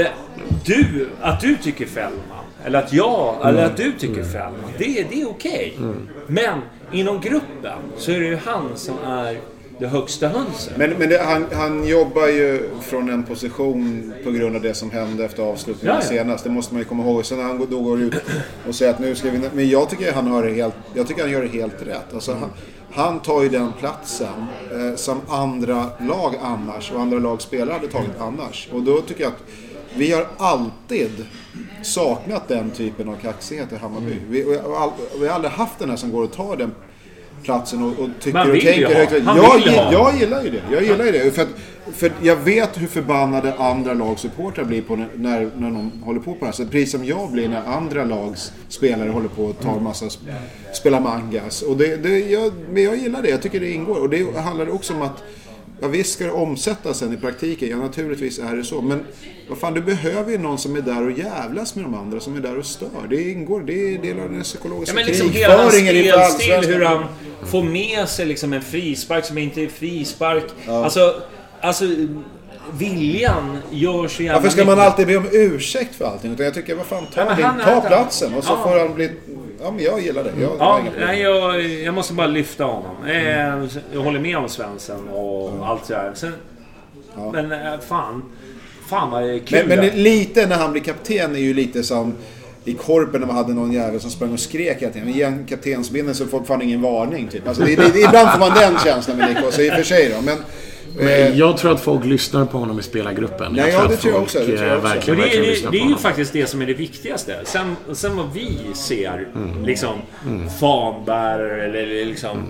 Att du tycker Fällman eller att eller att du tycker Fällman, det är okej. Men inom gruppen så är det ju han som är det högsta hönset. Men han jobbar ju från en position på grund av det som hände efter avslutningen senast. Det måste man ju komma ihåg. Sen när han då går ut och säger att nu ska vi... Men jag tycker han gör det helt rätt. Alltså han tar ju den platsen som andra lag annars och andra lagspelare hade tagit annars. Och då tycker jag att vi har alltid saknat den typen av kaxighet i Hammarby. Vi har aldrig haft den här som går och tar den platsen och tycker och tänker högt. Jag gillar ju det. Jag gillar ju det. För jag vet hur förbannade andra lagsupportrar blir på när de håller på det här. Så precis som jag blir när andra lags spelare håller på och tar massa spelar mangas. Och men jag gillar det. Jag tycker det ingår. Och det handlar också om att visst ska det omsättas sen i praktiken. Ja, naturligtvis är det så. Men vad fan, du behöver ju någon som är där och jävlas med de andra, som är där och stör. Det ingår, det är del av den psykologiska krigföringen. Hela hans spelstil, hur han får med sig liksom en frispark som inte är frispark. Ja. Alltså viljan gör så jävla... Varför ska man alltid be om ursäkt för allting? Utan jag tycker, vad fan, ta platsen och så får han bli... Ja, men jag gillar det. Jag måste bara lyfta honom. Jag håller med om Svensson och allt det där. Sen, men fan vad det är kul. Men lite när han blir kapten är ju lite som i Korpen när man hade någon jävel som sprang och skrek hela tiden. Igen kaptensbinden så får fan ingen varning typ. Alltså, ibland får man den känslan med Nico, så i och för sig då. Men jag tror att folk lyssnar på honom i spelargruppen. Det tror jag också. Det är ju faktiskt det som är det viktigaste. Sen vad vi ser liksom fanbärare eller liksom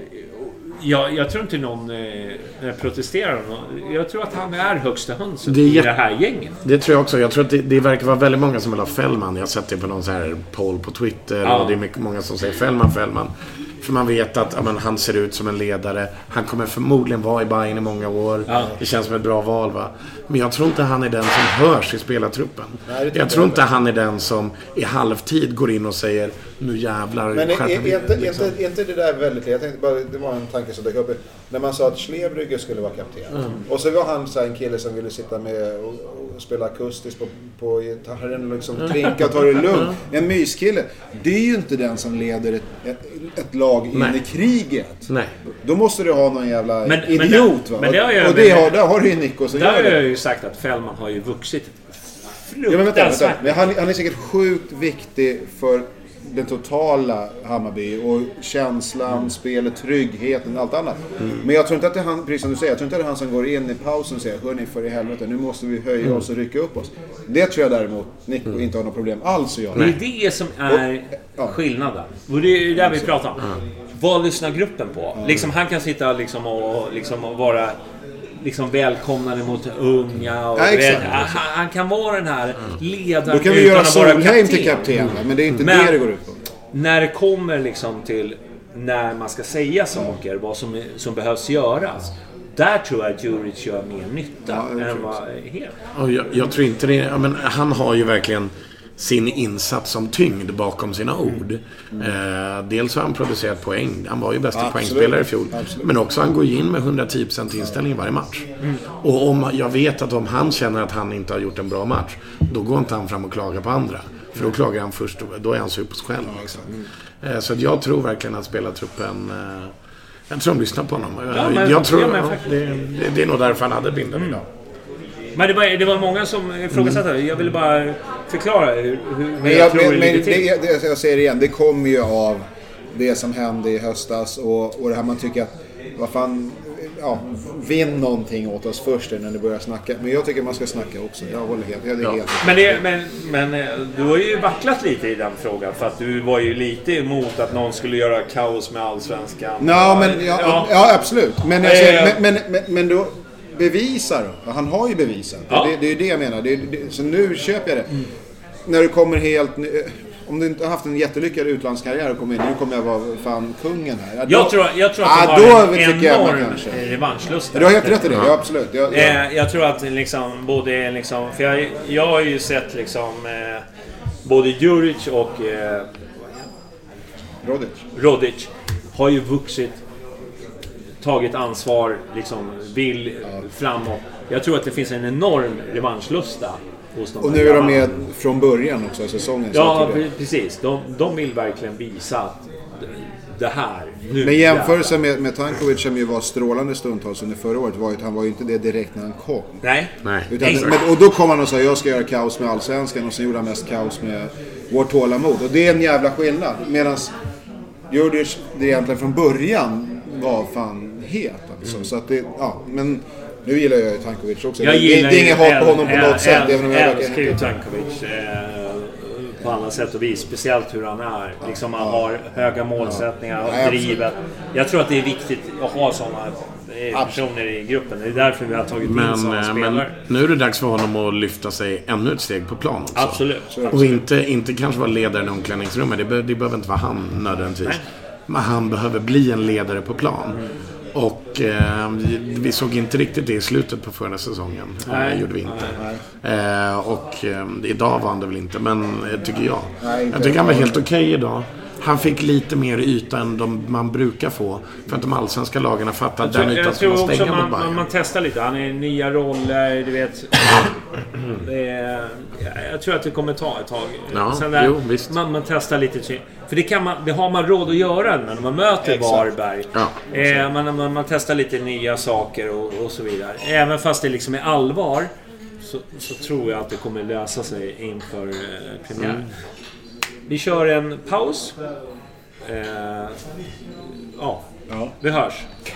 jag tror inte någon protesterar. Jag tror att han är högsta hönset i det här gänget. Det tror jag också. Jag tror att det verkar vara väldigt många som vill ha Fällman. Jag har sett det på någon så här poll på Twitter och det är mycket många som säger Fällman. För man vet att han ser ut som en ledare. Han kommer förmodligen vara i Bayern i många år. Det känns som ett bra val, va? Men jag tror inte han är den som hörs i spelartruppen. Jag tror inte han är den som i halvtid går in och säger nu jävlar. Men är inte det där väldigt... Jag tänkte bara, det var en tanke som dök upp. När man sa att Schlebrygge skulle vara kapten. Och så var han så här, en kille som ville sitta med och spela akustiskt på gitarren och liksom trinka och ta det lugnt. En myskille. Det är ju inte den som leder ett lag in i kriget. Nej. Då måste du ha någon jävla idiot, va? Men där har du ju Nico. Där har jag ju sagt att Fällman har ju vuxit fruktansvärt. Men han är säkert sjukt viktig för den totala Hammarby och känslan, spelet, tryggheten, allt annat. Men jag tror inte att det är han, precis som du säger, jag tror inte att det är han som går in i pausen och säger, hörni, för i helvete, nu måste vi höja oss och rycka upp oss. Det tror jag däremot Nico inte har något problem alls att göra. Det är det som är skillnaden. Och det är där vi pratar om. Vad lyssnar gruppen på? Liksom, han kan sitta liksom och vara liksom välkomnande mot unga och han kan vara den här ledaren. Då kan vi göra Solheim till kapten, men det är inte det går ut på. När det kommer liksom till när man ska säga saker, vad som behövs göras, där tror jag att Djuric gör mer nytta än vad helt. Jag tror inte det. Men han har ju verkligen sin insats som tyngd bakom sina ord. Dels har han producerat poäng. Han var ju bästa poängspelare i fjol. Absolut. Men också han går in med 110% inställning i varje match. Och jag vet att om han känner att han inte har gjort en bra match, då går inte han fram och klagar på andra. För då klagar han först, då är han super själv. Så jag tror verkligen att spelartruppen... Jag tror de lyssnar på honom. Det är nog därför han hade bilden idag. Men det var många som ifrågasatte. Jag ville bara förklara hur jag tror det ligger till. Jag säger det igen, det kommer ju av det som hände i höstas och det här man tycker att vad fan, vinn någonting åt oss först innan du börjar snacka. Men jag tycker man ska snacka också. Jag håller helt. Men du har ju vacklat lite i den frågan, för att du var ju lite emot att någon skulle göra kaos med allsvenskan. Ja, absolut. Men då bevisar då. Han har ju bevisat. Det är ju det jag menar. Så nu köper jag det. När du kommer helt... om du inte har haft en jättelyckad utlandskarriär och kommer in, nu kommer jag vara fan kungen här. Jag tror att de har en enorm revanschlust. Du har helt rätt i det, ja, absolut. Jag tror att liksom, både liksom, för jag har ju sett liksom både Djuric och Rodic har ju vuxit, tagit ansvar, liksom vill framåt. Jag tror att det finns en enorm revanschlusta hos dem. Och nu är de med från början också, säsongen. Ja, precis. De vill verkligen visa att det här nu. Men jämförelse med Tankovic som ju var strålande stundtals under förra året, var ju att han var ju inte det direkt när han kom. Nej. Och då kom han och sa jag ska göra kaos med Allsvenskan, och sen gjorde han mest kaos med vårt tålamod. Och det är en jävla skillnad. Medan Djurdjic, det egentligen från början var fan het alltså. Så att det, men nu gillar jag Tankovic också. Det är inget hat på honom på något sätt. Jag älskar ju Tankovic på alla sätt och vis. Speciellt hur han är. Liksom han har höga målsättningar och drivet. Jag tror att det är viktigt att ha sådana personer i gruppen. Det är därför vi har tagit in sådana spelare. Men nu är det dags för honom att lyfta sig ännu ett steg på plan också. Absolut. Och inte kanske vara ledare i omklädningsrummet. Det behöver inte vara han nödvändigtvis. Nej. Men han behöver bli en ledare på plan. Och vi såg inte riktigt det i slutet på förra säsongen. Det gjorde vi inte. Och idag var han det väl inte, men tycker jag. Jag tycker han var helt okej idag. Han fick lite mer yta än man brukar få. För att de allsvenska lagen har fattat den ytan som man stänger mot Bayern. Man testar lite. Han är nya roller, du vet. Jag tror att det kommer ta ett tag. Ja, sen där, man testar lite. För det har man råd att göra när man möter Varberg. Ja. Man testar lite nya saker och så vidare. Även fast det liksom är allvar, så tror jag att det kommer lösa sig inför premiären. Vi kör en paus. Vi hörs.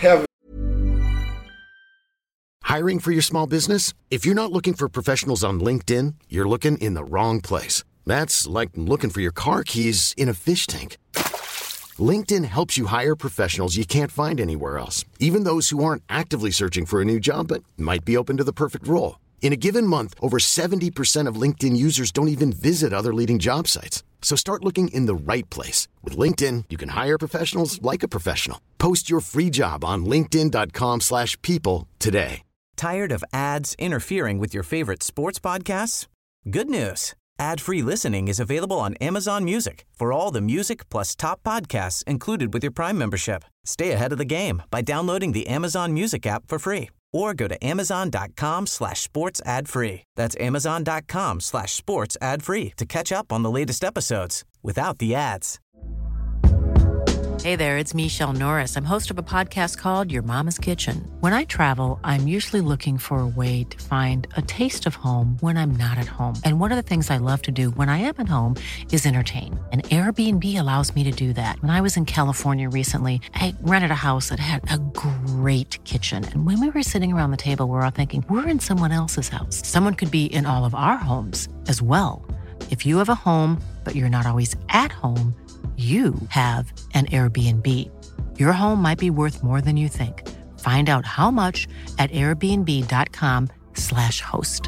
Hiring for your small business? If you're not looking for professionals on LinkedIn, you're looking in the wrong place. That's like looking for your car keys in a fish tank. LinkedIn helps you hire professionals you can't find anywhere else, even those who aren't actively searching for a new job but might be open to the perfect role. In a given month, over 70% of LinkedIn users don't even visit other leading job sites. So start looking in the right place. With LinkedIn, you can hire professionals like a professional. Post your free job on linkedin.com/people today. Tired of ads interfering with your favorite sports podcasts? Good news. Ad-free listening is available on Amazon Music for all the music plus top podcasts included with your Prime membership. Stay ahead of the game by downloading the Amazon Music app for free or go to amazon.com/sports ad free. That's amazon.com/sports ad free to catch up on the latest episodes without the ads. Hey there, it's Michelle Norris. I'm host of a podcast called Your Mama's Kitchen. When I travel, I'm usually looking for a way to find a taste of home when I'm not at home. And one of the things I love to do when I am at home is entertain. And Airbnb allows me to do that. When I was in California recently, I rented a house that had a great kitchen. And when we were sitting around the table, we were all thinking, we're in someone else's house. Someone could be in all of our homes as well. If you have a home, but you're not always at home, you have an Airbnb. Your home might be worth more than you think. Find out how much at airbnb.com/host.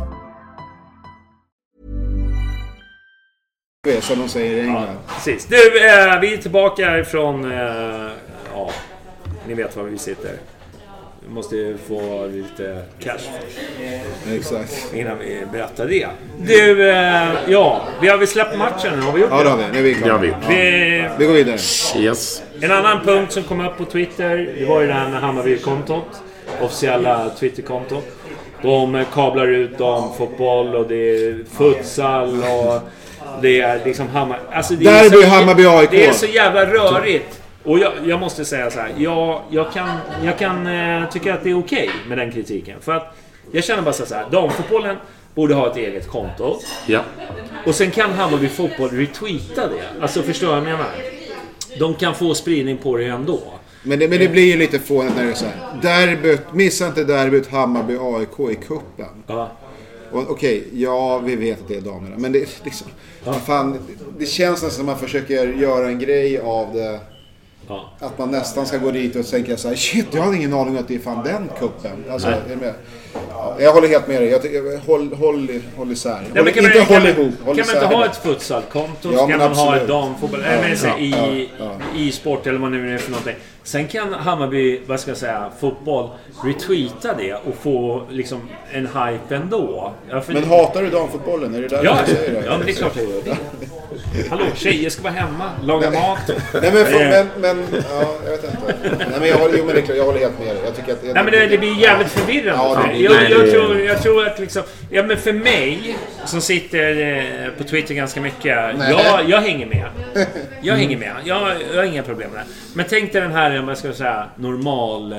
Som de säger i England. Ja, precis. Du, vi är tillbaka ifrån... ni vet var vi sitter. Vi måste ju få lite cash först. Exakt. Innan vi berättar det. Du, vi har väl släppt matchen, har vi gjort det? Ja, det har vi. Nu är vi klara. Vi går vidare. Yes. En annan punkt som kom upp på Twitter, det var ju det här med Hammarby-kontot. Officiella Twitter-kontot. De kablar ut om fotboll och det är futsal och det är liksom Hammarby. Alltså det är Hammarby AIK. Det är så jävla rörigt. Och jag måste säga så här, jag kan tycka att det är okej med den kritiken. För att jag känner bara så här, damfotbollen borde ha ett eget konto. Ja. Och sen kan Hammarby fotboll retweeta det. Alltså förstår jag menar. De kan få spridning på det ändå. Men det blir ju lite fånigt när det är så här. Derbyt, missa inte derbyt Hammarby AIK i kuppen. Ja. Okej, vi vet att det är damerna. Men det liksom, fan, det känns nästan som att man försöker göra en grej av det. Att man nästan ska gå dit och tänka så här: shit, jag har ingen aning om att det är fan den kuppen. Alltså, jag håller helt med dig. Håll isär. Kan man inte ha ett futsalkonto? Ja, kan man ha ett damfotboll? I sport eller vad nu är för någonting. Sen kan Hammarby, vad ska jag säga, fotboll retweeta det och få liksom en hype ändå. Men hatar du damfotbollen? Är det där du säger det? Ja, men det är klart det gör. Hallå, tjejer ska vara hemma, laga mat. Nej, men ja, jag vet inte. Nej, men jag håller helt med dig. Jag tycker att nej, men det blir jävligt förvirrande. Jag tror att liksom, ja, men för mig som sitter på Twitter ganska mycket, jag hänger med. Jag har inga problem med det. Men tänk dig den här, om jag ska säga, normal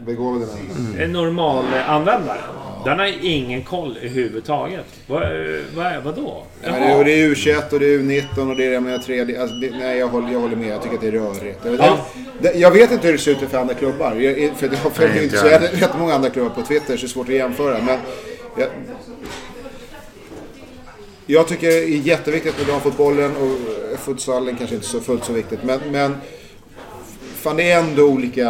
användare. Den har ingen koll överhuvudtaget. Vadå? Ja, det är U21 och det är U19 och det är det med 3D. Alltså, jag håller med. Jag tycker att det är rörigt. Jag vet inte hur det ser ut för andra klubbar. För jag följer inte så rätt många andra klubbar på Twitter, så det är svårt att jämföra. Men jag tycker det är jätteviktigt med damfotbollen, och futsalen kanske inte så fullt så viktigt. Men fan, det är ändå olika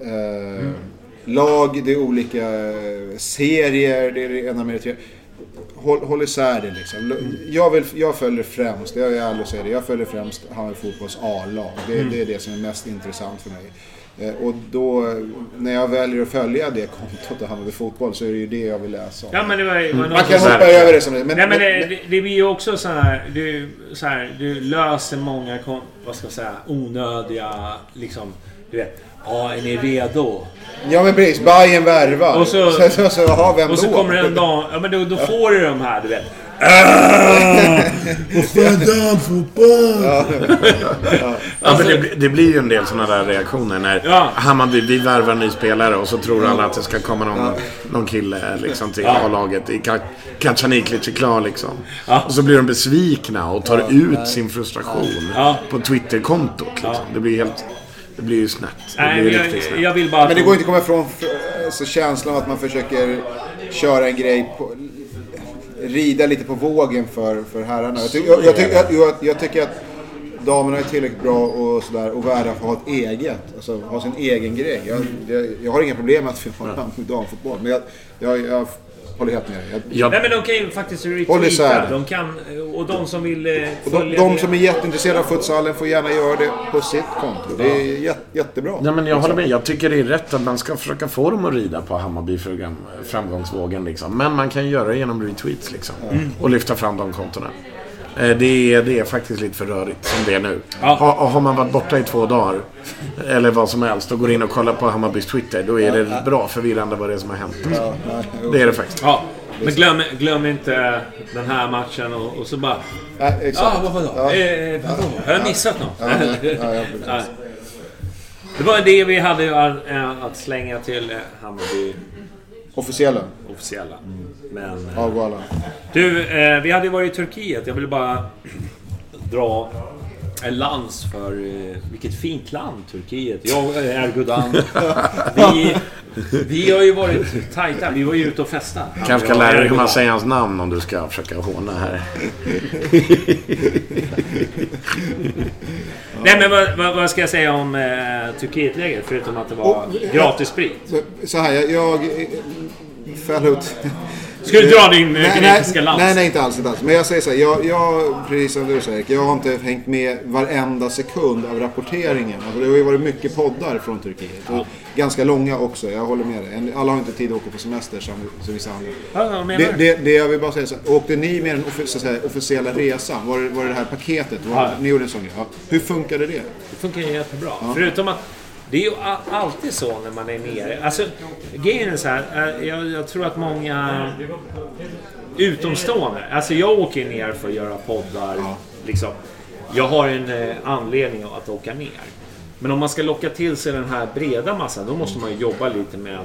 lag, det är olika serier, det är det ena med det tredje. Håll isär det liksom. Jag följer främst, jag är ärlig att säga det, jag följer främst Hammarby fotbolls A-lag. Det är det som är mest intressant för mig. Och då, när jag väljer att följa det kontot av Hammarby fotboll, så är det ju det jag vill läsa om. Ja, men man kan hoppa över det som det. Men det blir ju också så här, du löser många onödiga liksom, du vet. Ja, är ni redo? Ja, men precis, Bayern värvar. Och så vem och så kommer det en dag, ja, men då får du de här, du vet. Ja, men det blir ju en del sådana där reaktioner när Hammarby, vi värvar en ny spelare och så tror alla att det ska komma någon kille liksom till A-laget i Kacaniklic är klar liksom. Och så blir de besvikna och tar ut sin frustration på Twitter-kontot liksom. Det blir ju snett. Jag vill bara... Men det går inte att komma ifrån så känslan av att man försöker köra en grej på, rida lite på vågen för herrarna. Jag tycker att damerna är tillräckligt bra och sådär, och värda för att ha ett eget, alltså ha sin egen grej. Jag har inga problem med att vi har damfotboll, men jag håller helt med dig. Nej, men de kan ju faktiskt retweeta. De kan, och de som vill de som är jätteintresserade av futsalen får gärna göra det på sitt konto. Det är jättebra. Nej, men jag håller med. Jag tycker det är rätt att man ska försöka få dem att rida på Hammarby framgångsvågen liksom. Men man kan göra det genom retweets liksom. Och lyfta fram de kontona. Det är faktiskt lite för rörigt som det är nu. Har man varit borta i 2 dagar eller vad som helst och går in och kollar på Hammarbys Twitter, då är det bra förvirrande vad det är som har hänt. Det är det faktiskt. Ja, men glöm inte den här matchen och så bara... exakt. Vadå? Har jag missat något? Det var det vi hade att slänga till Hammarby. Officiella. Men Avgården. Du, vi hade varit i Turkiet. Jag ville bara dra en lans för vilket fint land Turkiet. Jag är Erdogan. Vi har ju varit tajta. Vi var ju ute och festade. Kanske ska lära dig hur man säger hans namn om du ska försöka håna här. Nej, men vad ska jag säga om Turkietläget, förutom att det var gratis sprit? Så här, jag föll ut. Ska du dra din grekiska lans? Nej, inte alls. Men jag säger så här, jag precis som du säger, jag har inte hängt med varenda sekund av rapporteringen. Alltså, det har ju varit mycket poddar från Turkiet. Och ganska långa också, jag håller med dig. Alla har inte tid att åka på semester som vissa andra. Det jag vill bara säga så här, åkte ni med den officiella resan? Var det här paketet? Ni gjorde en sån grej? Hur funkade det? Det funkar jättebra. Förutom att det är ju alltid så när man är nere. Alltså, grejen är så här, jag tror att många utomstående, alltså jag åker ner för att göra poddar, liksom. Jag har en anledning att åka ner. Men om man ska locka till sig den här breda massan, då måste man ju jobba lite med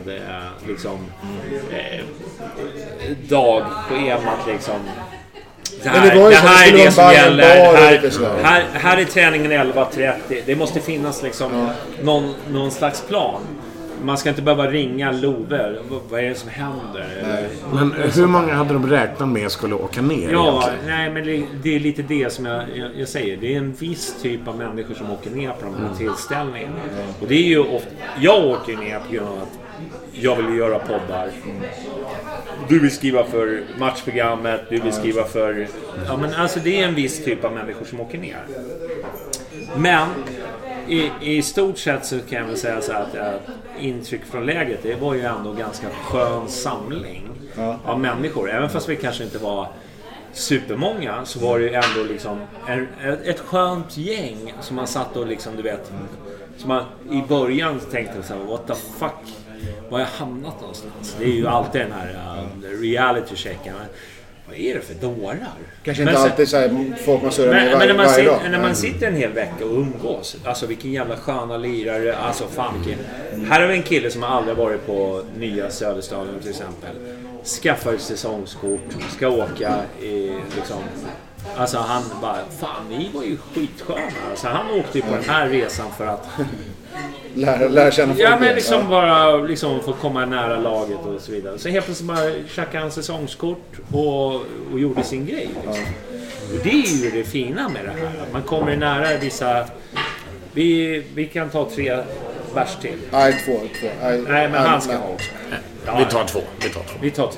dag på emat liksom. Det här är det som gäller. Här är träningen 11:30. Det måste finnas liksom någon slags plan. man ska inte behöva ringa Love. Vad är det som händer? Men hur många hade de räknat med skulle åka ner? Ja, nej, men det är lite det som jag säger. Det är en viss typ av människor som åker ner på de här tillställningarna. Och det är ju ofta, jag åker ner på grund av att jag vill göra poddar. Du vill skriva för matchprogrammet, du vill skriva för... Ja, men alltså det är en viss typ av människor som åker ner. Men i stort sett så kan jag väl säga så att intryck från läget, det var ju ändå ganska skön samling av människor. Även fast vi kanske inte var supermånga, så var det ju ändå liksom ett skönt gäng som man satt och liksom, du vet, som man i början tänkte så här, what the fuck, var jag hamnat någonstans? Det är ju alltid den här reality-checken. Vad är det för dårar? Kanske inte alltid så här, folk man surrar med varje dag. När man sitter en hel vecka och umgås, alltså vilken jävla sköna lirare, alltså funky. Här har vi en kille som har aldrig varit på nya Söderstadion till exempel. Skaffar ett säsongskort, ska åka i liksom... Alltså han bara, fan, ni var ju skitsköna. Alltså han åkte ju på den här resan för att... Lära känna folk. Ja, men liksom bara liksom få komma nära laget och så vidare. Så helt plötsligt bara checkade han säsongskort och gjorde sin grej. Liksom. Och det är ju det fina med det här. Man kommer nära vissa... Vi kan ta 3 bärs till. Nej, 2. Nej, men han ska ha också. Ja, vi tar 2. Vi tar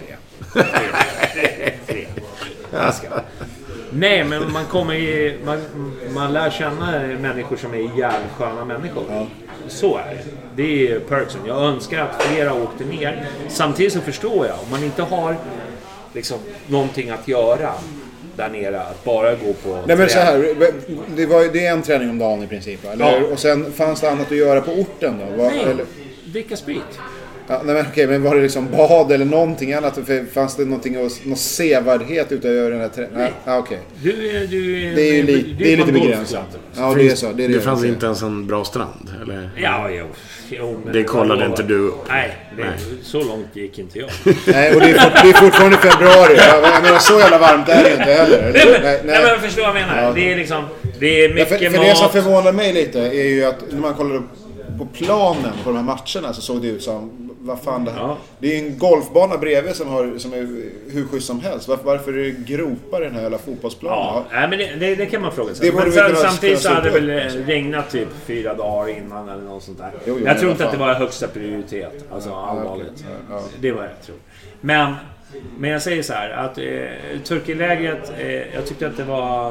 3. Han ska. Nej, men man lär känna människor som är jävsköna människor. Ja. Så är det. Det är perksen. Jag önskar att flera åkte ner. Samtidigt så förstår jag, om man inte har liksom någonting att göra där nere, att bara gå på... Nej, men så här, det är en träning om dagen i princip, eller? Ja. Och sen fanns det annat att göra på orten då? Nej, dricka sprit. Ja, nej, men okej, men var det liksom bad eller någonting annat? Fanns det någon sevärdhet utav att göra den här träningen? Nej, okej. Det är lite begränsat. Ja, det är så. Det fanns inte ens en bra strand, eller? Ja, det kollade inte du upp. Nej, så långt gick inte jag. Nej, och det är fortfarande februari. Jag menar, så jävla varmt är det inte heller. Nej, men förstår vad jag menar. Ja. Det är liksom, det är mycket för det som förvånar mig lite är ju att när man kollar på planen på de här matcherna, så såg det ut som, vad fan det här? Ja. Det är en golfbana bredvid som är hur schysst som helst. Varför är det gropar i den här jävla fotbollsplanen? Ja, nej, men det kan man fråga sig. Men samtidigt så hade det väl regnat typ 4 dagar innan eller något sånt där. Jag tror inte att det var högsta prioritet. Alltså allvarligt. Ja. Det var jag tror. Men jag säger så här att Turkilägret, jag tyckte att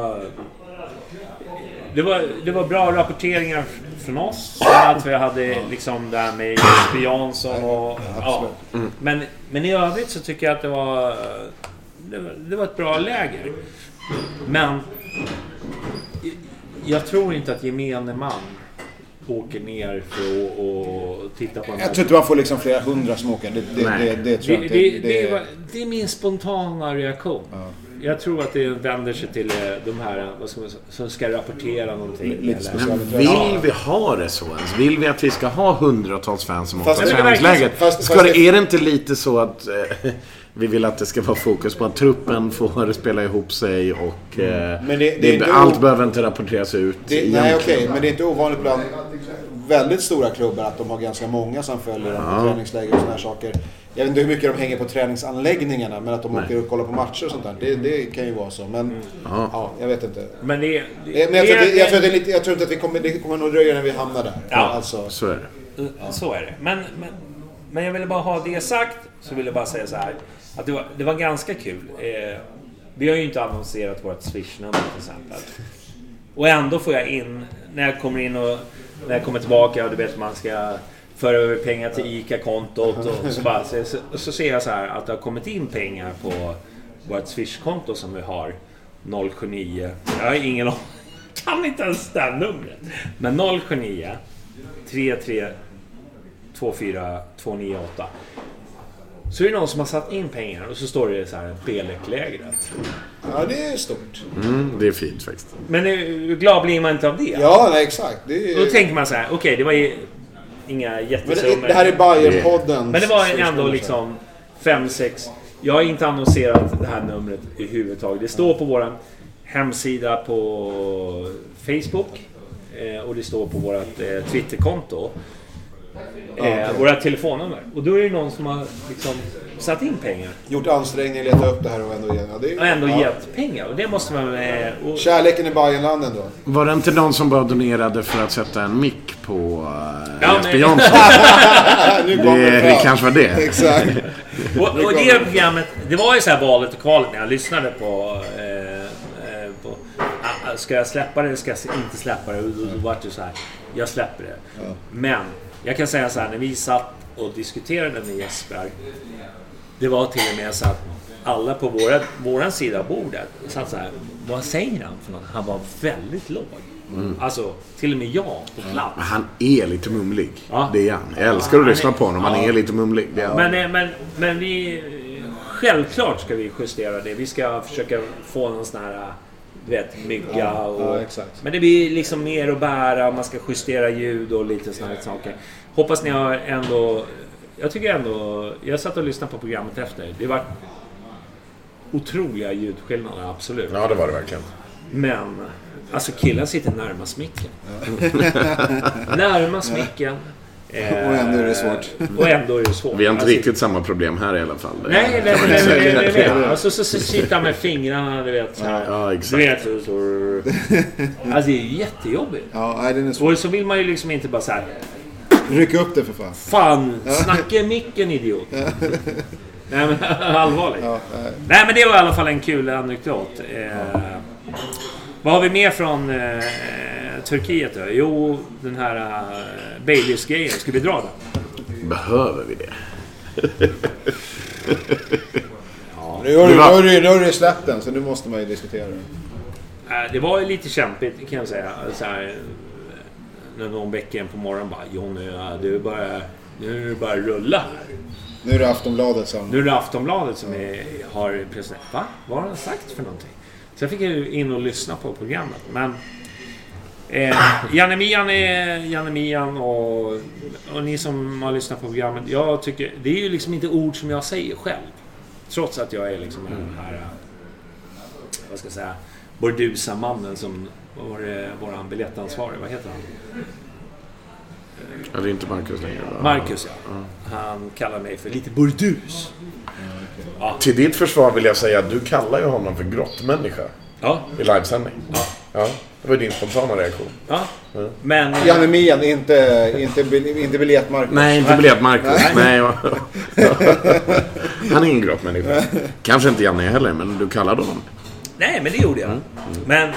det var bra rapporteringar från oss. Att vi hade liksom där med Jesper Jansson och ja. Men i övrigt så tycker jag att det var ett bra läger. Men jag tror inte att gemene man åker ner för att titta på en. Jag tror inte man får liksom flera hundra som åker. Det tror jag inte. Det är min spontana reaktion. Ja. Jag tror att det vänder sig till de här som ska rapportera någonting. Men vill vi ha det så ens? Vill vi att vi ska ha hundratals fans som åker till träningsläget? Är det inte lite så att vi vill att det ska vara fokus på att truppen får spela ihop sig och allt behöver inte rapporteras ut? Nej, okej, men det är inte ovanligt bland väldigt stora klubbar att de har ganska många som följer dem på träningsläger och såna här saker. Jag vet inte hur mycket de hänger på träningsanläggningarna, men att de åker och kollar på matcher och sånt där. Det kan ju vara så, men ja, jag vet inte. Men jag tror inte att det kommer nog dröja när vi hamnar där. Ja, alltså, så är det. Så är det. Men jag ville bara ha det sagt, så ville jag bara säga så här att det var ganska kul. Vi har ju inte annonserat vårt Swish-nummer till exempel. Och ändå får jag in när jag kommer tillbaka och du vet man ska föra över pengar till ICA-kontot och så ser jag så här att det har kommit in pengar på vårt Swish-konto som vi har 079. Jag har ingen kan inte ens det numret. Men 079 33 24 298. Så är det någon som har satt in pengar och så står det så här Belek-lägret. Ja, det är stort. Det är fint faktiskt. Men hur glad blir man inte av det? Ja, nej, exakt. Då tänker man så här, okej, det var ju inga jättesummor. Det här är Bayern-podden. Men det var ändå liksom 5-6. Jag har inte annonserat det här numret i huvudtaget. Det står på vår hemsida på Facebook och det står på vårt Twitterkonto. våra telefonnummer. Och då är det någon som har liksom satt in pengar. Gjort ansträngningar, leta upp det här och ändå gett pengar. Och det måste man... Kärleken i Bajenlanden då. Var det inte någon som bara donerade för att sätta en mick på Jesper Jansson? det kanske var det. Exakt. och det programmet, det var ju så här valet och kvalet när jag lyssnade på ska jag släppa det eller ska jag inte släppa det? Och då var det så här, jag släpper det. Ja. Men jag kan säga så här, när vi satt och diskuterade med Jesper, det var till och med så att alla på våran sida av bordet satt så här, vad säger han för något? Han var väldigt låg. Alltså, till och med jag på plats. Han är lite mumlig. Ja. Det är han. Jag älskar att lyssna på honom. Han är lite mumlig. Men vi... Självklart ska vi justera det. Vi ska försöka få någon sån här... Du vet, mygga och... exakt. Men det blir liksom mer att bära. Man ska justera ljud och lite såna här saker. Hoppas ni har ändå... Jag tycker ändå... Jag satt och lyssnade på programmet efter. Det var otroliga ljudskillnader, absolut. Ja, det var det verkligen. Men... Alltså killen sitter närmast micken. Närmast micken. Och ändå är det svårt. Vi har inte riktigt samma problem här i alla fall. Nej. Alltså så sitter han med fingrarna, du vet så här. Ja, exakt. Du vet så. Alltså det är jättejobbigt. Ja, det är svårt. Och så vill man ju liksom inte bara så här. Rycka upp det för fan. Snacka micken, idiot. Nej men allvarligt. Nej men det var i alla fall en kul anekdot. Vad har vi mer från Turkiet då? Jo, den här Baileys-grejen. Ska vi dra den? Behöver vi det? Nu har du släppt den, så nu måste man ju diskutera den. Det var ju lite kämpigt, kan jag säga. Så här, när någon veckan på morgonen bara, Jonny, nu är det bara rulla här. Nu är det Aftonbladet som har presenterat. Va? Vad har han sagt för någonting? Så jag fick in och lyssna på programmet. Men Janne Mian och ni som har lyssnat på programmet, jag tycker, det är ju liksom inte ord som jag säger själv. Trots att jag är liksom den här, vad ska jag säga, bordusa mannen som var våran biljettansvarig. Vad heter han? Ja, det är inte Marcus längre. Marcus, ja. Han kallar mig för lite bordus. Ja. Till ditt försvar vill jag säga att du kallar ju honom för grottmänniska. Ja. I livesändning. Ja. Det var din spontana reaktion. Ja. Men Janne Mian, inte biljettmarknad. Nej, inte biljettmarknad. Nej. Han är ingen grottmänniska. Kanske inte Janne heller, men du kallade honom. Nej, men det gjorde jag. Men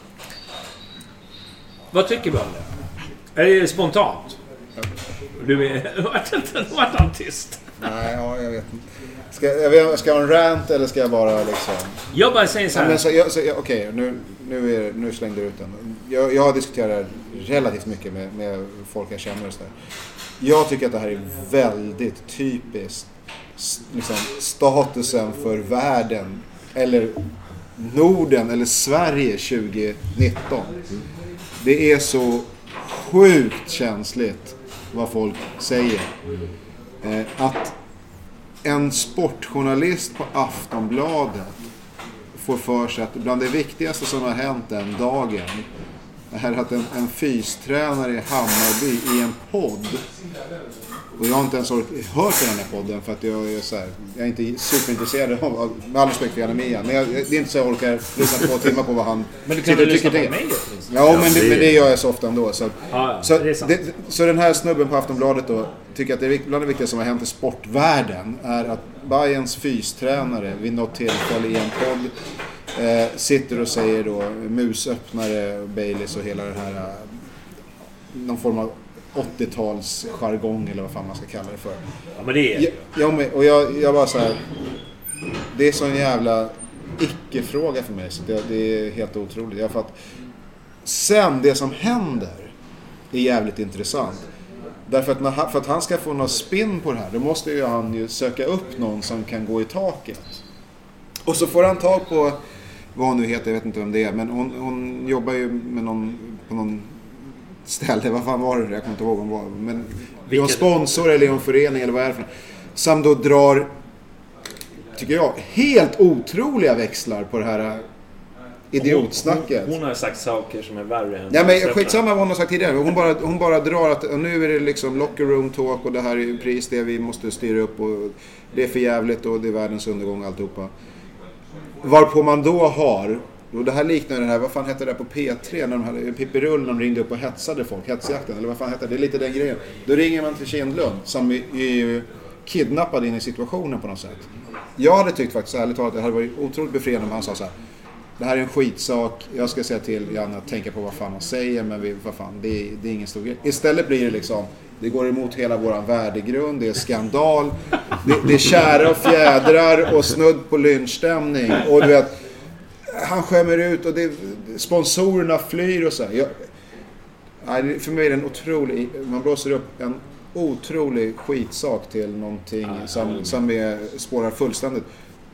vad tycker du om det? Är det spontant? Du vart han tyst. Nej, jag vet inte. Ska jag ha en rant eller ska jag bara liksom... Jag bara säger så här. Okej, nu slängde du ut den. Jag har diskuterat relativt mycket med folk jag känner och så där. Jag tycker att det här är väldigt typiskt liksom, statusen för världen eller Norden eller Sverige 2019. Det är så sjukt känsligt vad folk säger. Att en sportjournalist på Aftonbladet får för sig att bland det viktigaste som har hänt den dagen är att en fystränare i Hammarby i en podd, och jag har inte ens hört den här podden för att jag är så här, jag är inte superintresserad av, med all respekt för Janne Mian, men det är inte så jag orkar lyssna 2 timmar på vad han men du kan väl lyssna på mig? Ja, men det gör jag så ofta ändå. Så den här snubben på Aftonbladet då tycker att det är bland det viktigaste som har hänt i sportvärlden är att Bayerns fystränare vid något tillfälle i en podd sitter och säger då musöppnare, Baileys och hela det här någon form av 80-tals jargong eller vad fan man ska kalla det för. Ja, men det är... Jag bara så här, det är så en jävla icke-fråga för mig, så det är helt otroligt. För sen det som händer är jävligt intressant. Därför att för att han ska få någon spin på det här, då måste ju han ju söka upp någon som kan gå i taket. Och så får han tag på vad hon nu heter, jag vet inte vem det är, men hon jobbar ju med någon på någon ställe, vad fan var det? Jag kommer inte ihåg om vad, men är hon sponsor eller är hon förening eller vad är det för? Som då drar, tycker jag, helt otroliga växlar på det här idiotsnacket. Hon har sagt saker som är värre än... Ja, men skitsamma vad hon har sagt tidigare. Hon bara drar att nu är det liksom locker room talk och det här är pris det vi måste styra upp och det är för jävligt och det är världens undergång och alltihopa. Varpå man då har, och det här liknar det här, vad fan hette det på P3 när de hade Pippi Rull när de ringde upp och hetsade folk, hetsjakten eller vad fan hette det? Det är lite den grejen. Då ringer man till Kindlund som är kidnappad in i situationen på något sätt. Jag hade tyckt faktiskt ärligt talat att det hade varit otroligt befriande om han sa så här: det här är en skitsak, jag ska säga till Janne att tänka på vad fan han säger, men vad fan, det är ingen stor grej. Istället blir det liksom, det går emot hela våran värdegrund, det är skandal, det är kära och fjädrar och snudd på lynchstämning och du vet, han skämmer ut och sponsorerna flyr och så här. För mig är det en otrolig, man blåser upp en otrolig skitsak till någonting som spårar fullständigt.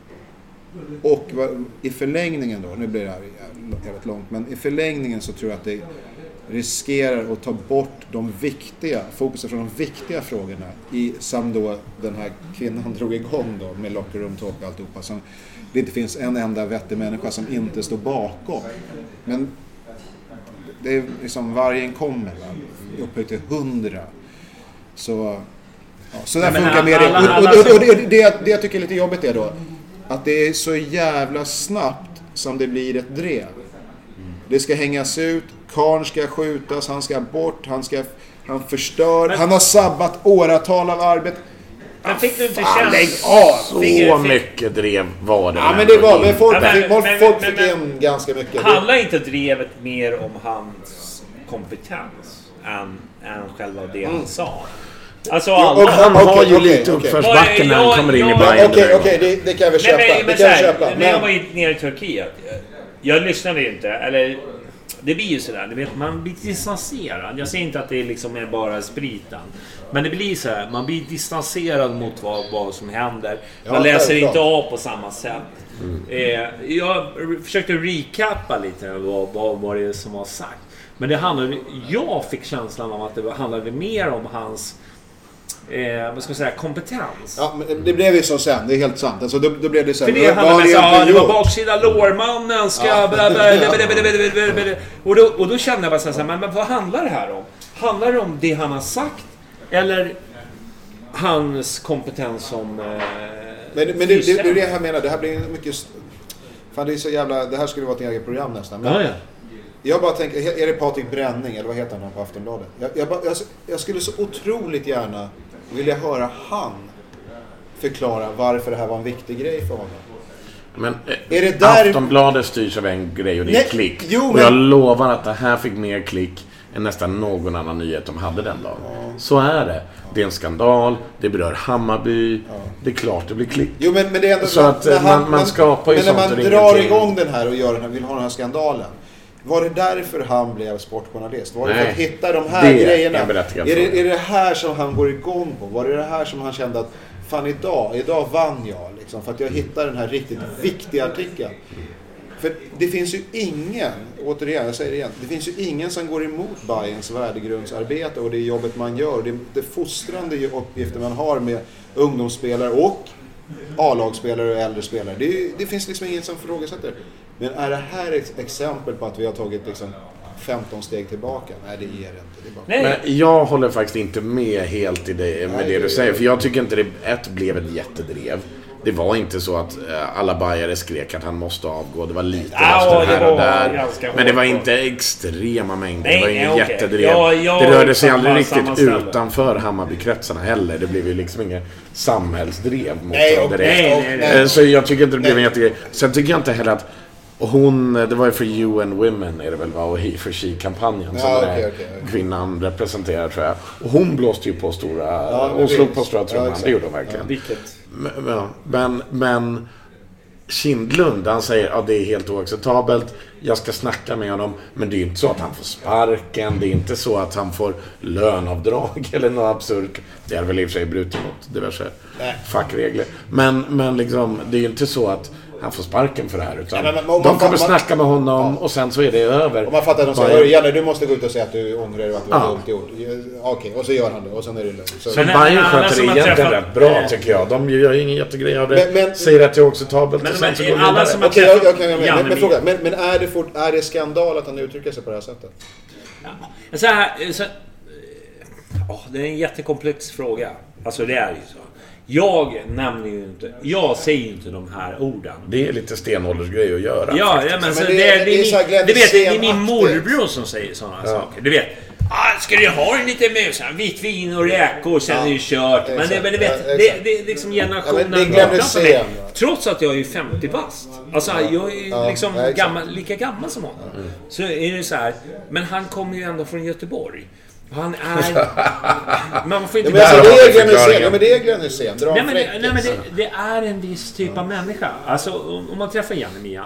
Och i förlängningen då, nu blir det här jävligt långt, men i förlängningen så tror jag att det riskerar att ta bort fokuset från de viktiga frågorna som då den här kvinnan drog igång då med locker room talk och alltihopa, som det inte finns en enda vettig människa som inte står bakom. Men det är liksom varje kommer upphöjt till 100. Så där funkar med det. Och det jag tycker är lite jobbigt är då att det är så jävla snabbt som det blir ett drev. Det ska hängas ut, karn ska skjutas, han ska bort, han förstör, han har sabbat åratal av arbete. Men fick du inte lägg av! Så mycket drev var det. Ja, men det var, men folk fick in ganska mycket. Handlar inte drevet mer om hans kompetens än själva det han sa? Alltså han har ju lite uppförsbacken när han kommer in i Bayern. Okej, det kan jag väl köpa. När jag var nere i Turkiet, jag lyssnade inte, eller det blir ju sådär, du vet, man blir distanserad. Jag säger inte att det liksom är bara spriten, men det blir så här, man blir distanserad mot vad som händer. Man läser inte av på samma sätt. Jag försökte recappa lite vad det är som var sagt. Men jag fick känslan av att det handlade mer om hans vad ska man säga, kompetens. Ja, men det blev ju så sen, det är helt sant. Alltså då blev det så här. För det handlade det var baksida lårmannen ska och då kände jag bara så här, men vad handlar det här om? Handlar det om det han har sagt eller hans kompetens som men det är det jag menar, det här blir mycket fan, det är så jävla, det här skulle vara ett eget program nästan. Men jag bara tänker, är det Patrik Bränning eller vad heter han på Aftonbladet? Jag skulle så otroligt gärna vilja höra han förklara varför det här var en viktig grej för honom. Men är det där... Aftonbladet styrs av en grej och det är klick. Och jag lovar att det här fick mer klick än nästan någon annan nyhet de hade den dagen. Så är det. Det är en skandal, det berör Hammarby, det är klart det blir klick. Jo, men det är ändå så att man skapar ju sånt. Men när man drar igång den här och vill ha den här skandalen. Var det därför han blev sportjournalist? Var det för att hitta de här grejerna? Är det här som han går igång på? Var det här som han kände att fan idag vann jag liksom, för att jag hittade den här riktigt viktiga artikeln? För det finns ju ingen, återigen, jag säger det igen, det finns ju ingen som går emot Bayerns värdegrundsarbete och det jobbet man gör, det fostrande uppgifter man har med ungdomsspelare och A-lagsspelare och äldre spelare. Det finns liksom ingen som frågasätter. Men är det här ett exempel på att vi har tagit liksom 15 steg tillbaka? Nej, det är det inte. Det är bara... Men jag håller faktiskt inte med helt i det, med det du säger. För jag tycker inte det blev ett jättedrev. Det var inte så att alla bajare skrek att han måste avgå. Det var lite här och där. Men det var inte extrema mängder. Det var ingen jättedrev. Det rörde sig aldrig riktigt utanför Hammarbykretsarna heller. Det blev ju liksom ingen samhällsdrev mot dem direkt. Så jag tycker inte det blev en jättegrej. Sen tycker jag inte heller att det var ju för UN Women är det väl, och He for She-kampanjen som kvinnan representerar, tror jag. Och hon blåste ju på hon slog på stora trumman, det gjorde hon verkligen. Men Kindlund, han säger det är helt oacceptabelt, jag ska snacka med honom, men det är ju inte så att han får sparken, det är inte så att han får lönavdrag eller något absurt. Det är väl i och för sig brutit mot diverse fackregler, men liksom, det är ju inte så att han får sparken för det här. Utan men de kommer snacka med honom och sen så är det över. Om man fattar att de säger, Janne, du måste gå ut och säga att du ångrar dig och att det var dumt gjort. Okej, och så gör han det och sen är det lugnt. Så Bayern sköter det egentligen rätt bra tycker jag. De gör ingen jättegrej av det. Säger att det är acceptabelt och sen så går alla som har träffat... Men är det skandal att han uttrycker sig på det här sättet? Det är en jättekomplex fråga. Alltså det är ju så. Jag nämner ju inte, jag säger ju inte de här orden. Det är lite stenåldersgrej att göra. Ja, men så det är min morbror som säger sådana saker. Du vet, ska du ha en liten mus, vitt vin och räkor och sen är det kört. Men det är liksom generationen. Trots att jag är 50 bast. Alltså jag är liksom lika gammal som honom. Så är det så här, men han kommer ju ändå från Göteborg. Han är... Man får inte... det är Glenn. Det är en viss typ av människa. Alltså om man träffar Janne Mia,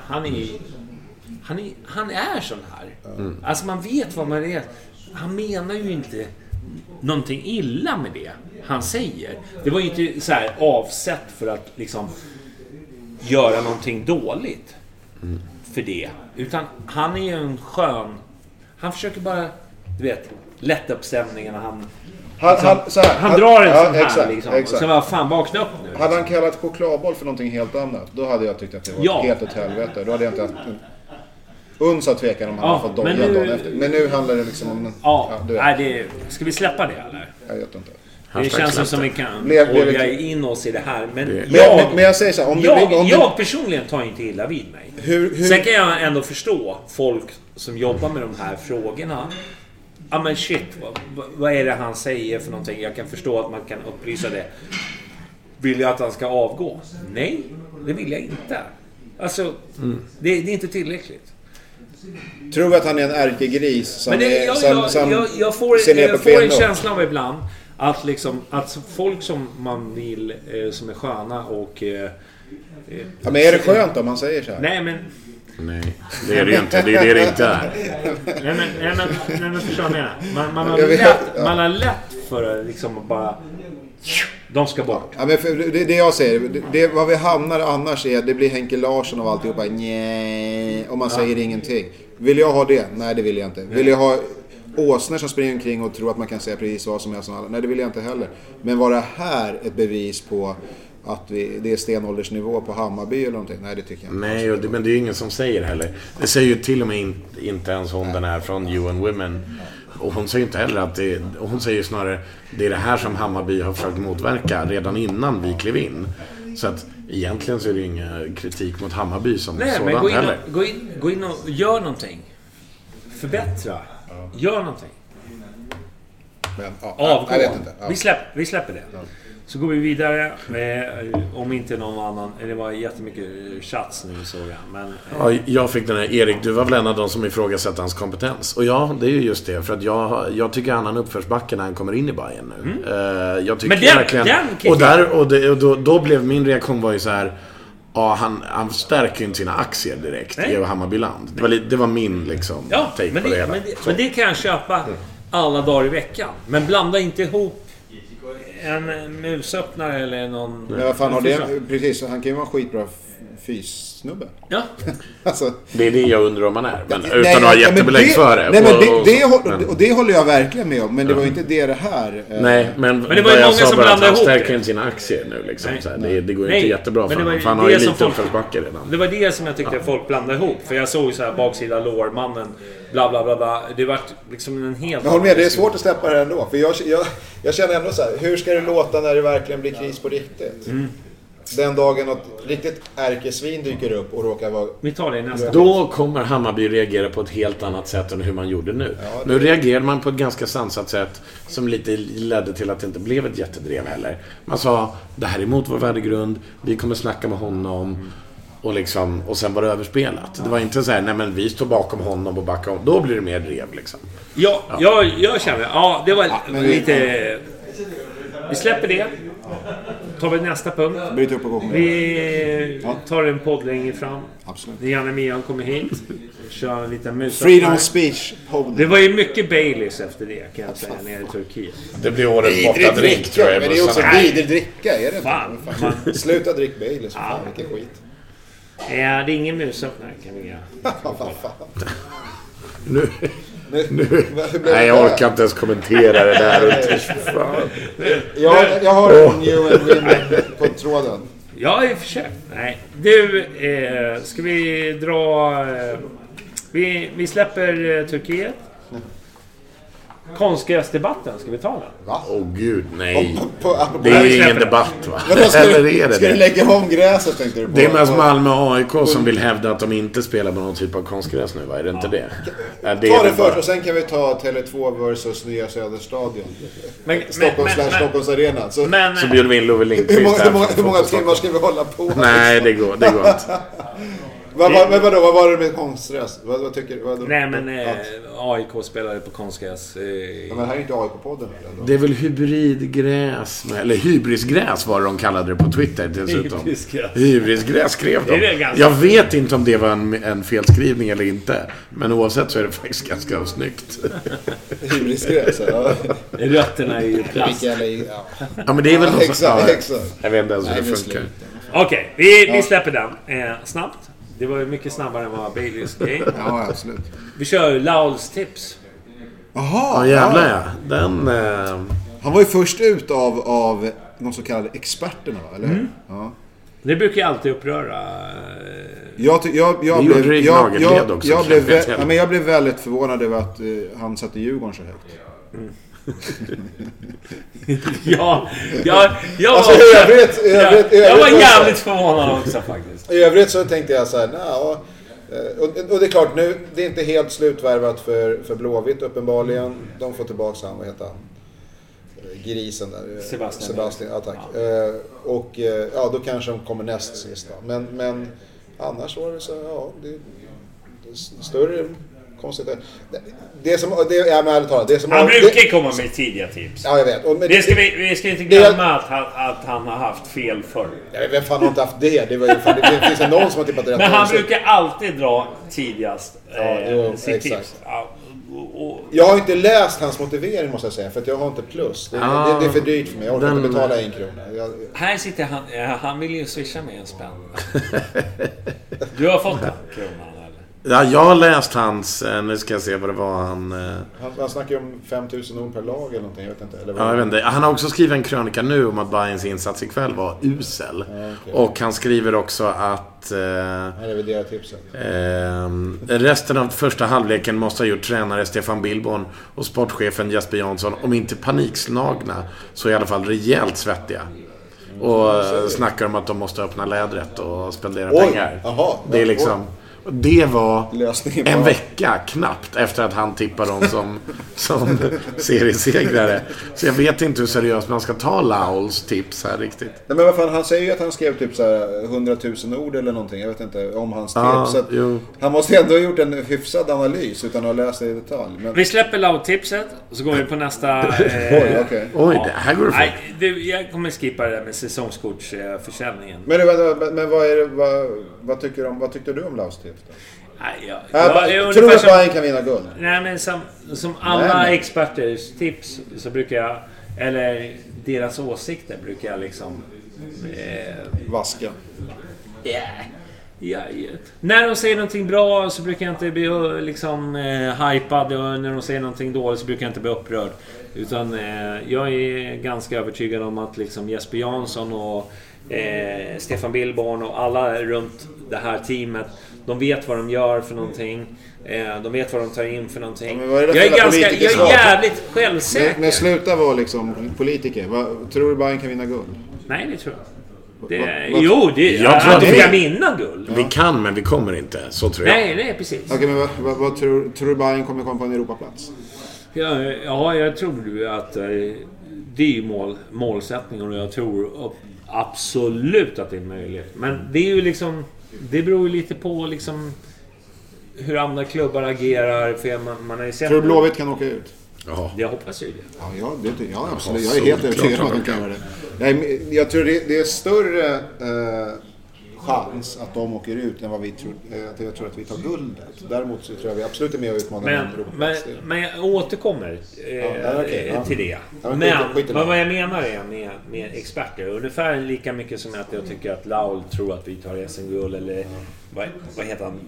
han är sån här. Alltså man vet vad man är. Han menar ju inte någonting illa med det han säger. Det var ju inte så här avsett för att liksom göra någonting dåligt för det. Utan han är ju en skön... Han försöker bara, du vet, lätta upp stämningen. Han drar en sån här liksom. Så vad fan, vakna upp nu. Hade han kallat chokladboll för någonting helt annat, då hade jag tyckt att det var helt åt helvete. Då hade jag inte haft uns av tvekan om han hade fått dojan dagen efter. Men nu handlar det liksom om... Ska vi släppa det eller? Jag vet inte. Det känns som vi kan olja in oss i det här. Men jag säger så här, jag personligen tar inte illa vid mig. Sen kan jag ändå förstå folk som jobbar med de här frågorna. Men shit, vad är det han säger för någonting? Jag kan förstå att man kan upplysa det. Vill jag att han ska avgå? Nej, det vill jag inte. Alltså, det är inte tillräckligt. Tror du att han är en ärkegris som jag får en känsla av ibland att, liksom, att folk som man vill, som är sköna och... men är det skönt om man säger så här? Nej, det är det inte. Det är det inte är. Nej, men förstår jag menar. Man har lätt för att liksom bara... De ska bort. Ja, men det jag säger, vad vi hamnar annars är, det blir Henke Larsson och alltihopa. Nej, och man säger ingenting. Vill jag ha det? Nej, det vill jag inte. Vill jag ha åsnor som springer omkring och tror att man kan säga precis vad som helst? Nej, det vill jag inte heller. Men var det här ett bevis på att det är stenåldersnivå på Hammarby eller någonting? Nej, det tycker jag inte. Nej, men det är ju ingen som säger heller. Det säger ju till och med inte ens hon den här från You and Women. Och hon säger inte heller att hon säger snarare det är det här som Hammarby har försökt motverka redan innan vi klev in. Så att egentligen så är det ju ingen kritik mot Hammarby som sådant heller. Gå in och gör någonting. Förbättra. Gör någonting. Avgå. Jag vet inte. Vi släpper det. Så går vi vidare om inte någon annan. Det var jättemycket chats nu såg jag. Men, jag fick den här Erik, du var väl en av de som ifrågasätter hans kompetens. Och ja, det är ju just det. För att jag tycker han uppförsbacken när han kommer in i Bayern nu. Jag tycker verkligen... Då blev min reaktion var ju så här. Ja, han stärker ju inte sina aktier direkt i Hammarbyland. Det var min liksom take på det hela. Men det kan jag köpa alla dagar i veckan. Men blanda inte ihop en musöppnare eller någon... Men vad fan har det? Precis, han kan ju vara skitbra fyssnubbe. Ja. Alltså, det är det jag undrar om man är. Men utan att ha jättebelägg för det. Det håller jag verkligen med om. Men det var inte det här. Nej, men det var ju många som blandade ihop det. Han stärker inte sina aktier nu liksom. Det går ju inte jättebra för honom. Han har ju lite uppförsbacke redan. Det var det som jag tyckte folk blandade ihop. För jag såg ju så här baksida lårmannen. Bla bla bla bla. Det var liksom en helt... Jag håller med, det är svårt att släppa det ändå. För jag känner ändå så här. Hur ska det låta när det verkligen blir kris på riktigt? Den dagen något riktigt ärkesvin dyker upp och råkar vara... Vi tar det nästa. Då kommer Hammarby reagera på ett helt annat sätt än hur man gjorde nu. Nu reagerar man på ett ganska sansat sätt som lite ledde till att det inte blev ett jättedrev heller. Man sa, det här är emot vår värdegrund, vi kommer snacka med honom och sen var det överspelat. Det var inte så här, nej men vi står bakom honom och backar honom. Då blir det mer drev liksom. Ja. Jag känner, det var lite... Vi släpper det. Tar vi nästa punkt. Vi tar en podd längre fram. Absolut. Det är Janne Mian kommer hit. Kör en liten mus. Freedom of speech podd. Det var ju mycket Baileys efter det kan jag säga nere i Turkiet. Det blir årets borta drink tror jag. Men det är också vidrig dricka, är det fan. Sluta drick Baileys för fan, vilken skit. Det är ingen musöppnare kan vi göra. Nu. Nej, jag orkar inte ens kommentera det där. Jag har en new and win på tråden. Ja, i och för sig. Nej. Du, ska vi dra... Vi släpper Turkiet. Konstgräsdebatten, ska vi ta den? Åh gud, nej. Det är ju ingen debatt, va? Ska du lägga om gräset, tänkte du på? Det är mest Malmö och AIK som vill hävda att de inte spelar på någon typ av konstgräs nu, va? Är det inte det? Ta det först och sen kan vi ta Tele2 versus Nya Söderstadion. Stockholms arena. Så bjuder vi in Love Lindqvist. Hur många timmar ska vi hålla på? Nej, det går inte. Vad var det med konstgräs? Vad tycker du? Nej, men AIK spelade på konstgräs. Men här är inte AIK-podden. Det är väl hybridgräs, eller hybrisgräs var det de kallade det på Twitter dessutom. Hybrisgräs skrev de. Jag vet inte om det var en felskrivning eller inte, men oavsett så är det faktiskt ganska snyggt. Hybrisgräs, ja. Rötterna är ju plast. Ja, men det är väl något exakt. Jag vet inte ens hur det funkar. Okej, vi släpper den snabbt. Det var ju mycket snabbare än vad Baileys grej. Ja, absolut. Vi kör Lauls tips. Jaha. Ja, jävlar ja. Den... Han var ju först ut av de så kallade experterna, eller hur? Ja. Det brukar ju alltid uppröra. Jag blev väldigt förvånad över att han satte Djurgården så högt. Jag var jävligt förvånad också faktiskt. I övrigt så tänkte jag så här, och det är klart nu, det är inte helt slutvärvat för Blåvitt uppenbarligen. De får tillbaka han, vad heter han? Grisen där. Sebastian, ja tack. Och då kanske de kommer näst sist då. Men annars var det så, det är större konstigt. Han brukar komma med tidiga tips. Ja, jag vet. Vi ska inte glömma att han har haft fel förr. Vem fan har inte haft det? Det finns någon som har tippat rätt. Men han brukar alltid dra tidigast sitt tips. Jag har inte läst hans motivering, måste jag säga, för att jag har inte plus. Det är för dyrt för mig. Jag orkar inte betala 1 krona. Här sitter han vill ju swisha med en spänn. Du har fått den kronan. Ja, jag har läst hans, nu ska jag se vad det var han snackar ju om 5000 ord per lag eller någonting, jag vet inte. Eller jag vet inte. Han har också skrivit en krönika nu om att Bayerns insats ikväll var usel. Okay. Och han skriver också att revidera tipset. Resten av första halvleken måste ha gjort tränare Stefan Billborn och sportchefen Jesper Jansson, om inte panikslagna så i alla fall rejält svettiga. Och snackar om att de måste öppna lädret och spendera pengar. Det är liksom... Det var en vecka knappt efter att han tippade dem som seriesegrare. Så jag vet inte hur seriöst man ska ta Lauls tips här riktigt. Nej, men vad fan, han säger ju att han skrev typ så här 100 000 ord eller någonting. Jag vet inte om hans tips. Så han måste ändå ha gjort en hyfsad analys utan att läsa i detalj. Men... Vi släpper Laul-tipset och så går vi på nästa... Oj, det här går det för. Jag kommer skippa det där med säsongskortsförsäljningen. Men vad tyckte du om Lauls tips? Tror du att Bayern kan vinna guld? Nej, men som alla experters tips så brukar jag, eller deras åsikter brukar jag liksom vaska. När de säger någonting bra så brukar jag inte bli liksom hypad, och när de säger någonting dåligt så brukar jag inte bli upprörd, utan jag är ganska övertygad om att liksom Jesper Jansson och Stefan Billborn och alla runt det här teamet, de vet vad de gör för någonting. De vet vad de tar in för någonting. Jag är jävligt självsäker. Men sluta vara liksom politiker. Tror du Bayern kan vinna guld? Nej, det tror jag. Jag tror att vi kan vinna guld. Vi kan, men vi kommer inte. Så tror jag. Nej, precis. Okej, men vad tror du Bayern kommer komma på en Europaplats? Ja, jag tror att det är målsättningen, och jag tror absolut att det är möjligt. Men det är ju liksom, det beror ju lite på liksom hur andra klubbar agerar, för man har ju sett. Tror du Blåvitt kan åka ut? Ja. Jag hoppas ju det. Ja, absolut. Jag är helt övertygad om att de kan göra det. Jag tror det är större chans att de åker ut än vad vi tror. Jag tror att vi tar guldet. Däremot så tror jag vi absolut är med och utmanar men jag återkommer till det. Men vad jag menar är med experter. Ungefär lika mycket som att jag tycker att Laul tror att vi tar SM-guld eller vad heter han?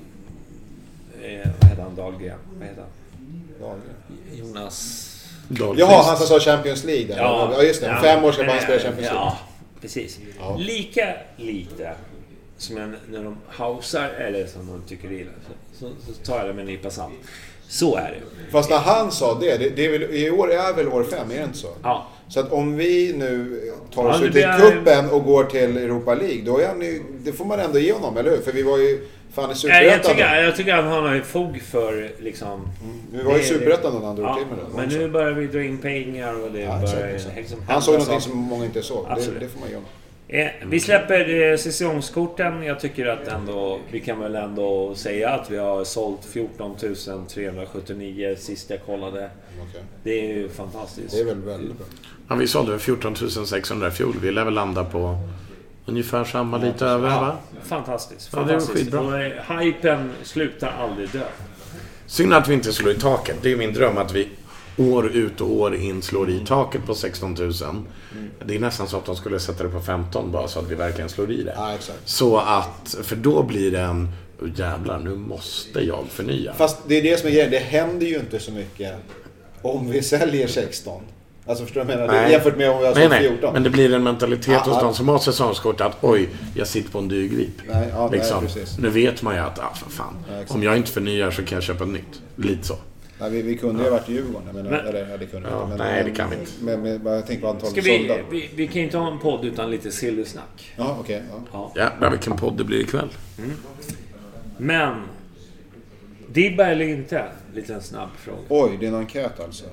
Vad heter han? Dahlgren? Vad heter han? Jonas... Jaha, han som sa Champions League där. Ja, just det. 5 år ska man spela Champions League. Ja, precis. Ja. Lika lite som när de hausar eller som de tycker illa så tar jag det med en nypa salt. Så är det. Fast när han sa det är väl, i år är väl år 5, är det inte så? Ja. Så att om vi nu tar oss ut till kuppen och går till Europa League, då är han ju, det får man ändå ge honom, eller hur? För vi var ju fan i Superettan. Jag tycker att han har fog för liksom... Vi var i Superettan när han drog till med det. Men nu börjar vi dra in pengar och det börjar... Han såg någonting som många inte såg. Det får man göra. Vi släpper säsongskorten. Jag tycker att ändå, vi kan väl ändå säga att vi har sålt 14 379 sist jag kollade. Okay. Det är ju fantastiskt. Det är väl väldigt bra. Ja, vi sålde 14 600 fjol. Vi lär väl landa på ungefär samma, lite över, va? Fantastiskt. Ja, det är skitbra. Och hypen slutar aldrig dö. Synd att vi inte slår i taket. Det är min dröm att vi år ut och år in slår i taket på 16 000. Det är nästan så att de skulle sätta det på 15 bara så att vi verkligen slår i det. Ja, exakt. Så att, för då blir det en, jävlar, nu måste jag förnya. Fast det är det som är grejen. Det händer ju inte så mycket om vi säljer 16. Alltså förstår du vad jag menar? Jämfört med om vi har sålt 14. Men det blir en mentalitet hos de som har säsongskort att oj, jag sitter på en dyrgrip. Liksom. Nu vet man ju att, för fan, om jag inte förnyar så kan jag köpa ett nytt. Lite så. Nej, vi kunde ju ha varit i Djurgården. Det kunde inte. Nej, det kan vi inte. Men jag tänker på antalet sålda. Vi kan ju inte ha en podd utan lite silversnack. Ja, okej. Ja, vilken podd det blir ikväll. Men Dibba eller inte? Lite en snabb fråga. Oj, det är en enkät alltså.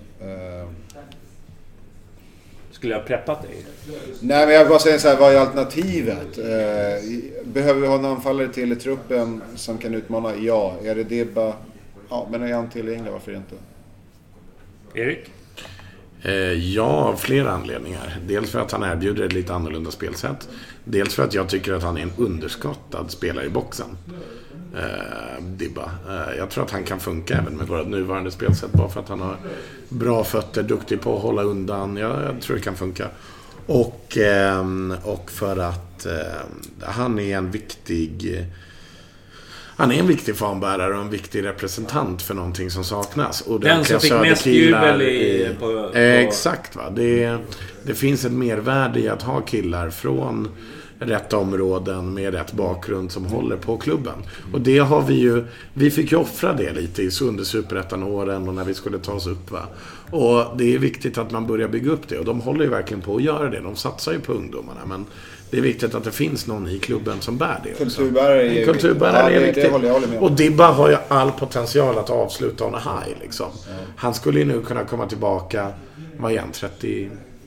Skulle jag preppat dig? Nej, men jag bara säger så här, vad är alternativet? Behöver vi ha en anfallare till i truppen som kan utmana? Ja. Är det Dibba? Ja, men är han tillgänglig? Varför inte? Erik? Ja, av flera anledningar. Dels för att han erbjuder ett lite annorlunda spelsätt. Dels för att jag tycker att han är en underskattad spelare i boxen. Dibba. Jag tror att han kan funka även med våra nuvarande spelsätt. Bara för att han har bra fötter, duktig på att hålla undan. Jag tror det kan funka. Och för att han är en viktig... Han är en viktig fanbärare och en viktig representant för någonting som saknas. Och den som fick mest jubel på... Exakt, va. Det finns ett mervärde i att ha killar från rätt områden med rätt bakgrund som håller på klubben. Och det har vi fick ju offra det lite i under Superettan-åren och när vi skulle ta oss upp, va. Och det är viktigt att man börjar bygga upp det. Och de håller ju verkligen på att göra det. De satsar ju på ungdomarna, men det är viktigt att det finns någon i klubben som bär det. Kulturbärare är viktigt. Håller med. Och Dibba har ju all potential att avsluta on a high, liksom. Han skulle ju nu kunna komma tillbaka, vad är han, 32?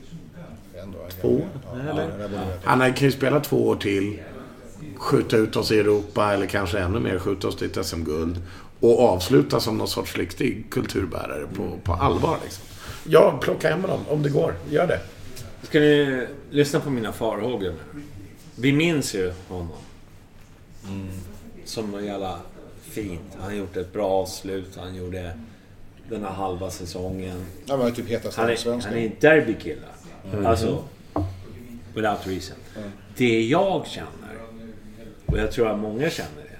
Eller? Han kan ju spela 2 år till, skjuta ut oss i Europa eller kanske ännu mer skjuta oss till ett SM-guld och avsluta som någon sorts riktig kulturbärare på allvar, liksom. Ja, plocka hem dem om det går. Gör det. Ska ni lyssna på mina farhågor? Vi minns ju honom. Som var jävla fint. Han har gjort ett bra avslut. Han gjorde den här halva säsongen. Ja, men typ hetast han är en derbykille. Alltså, without reason. Det jag känner, och jag tror att många känner det.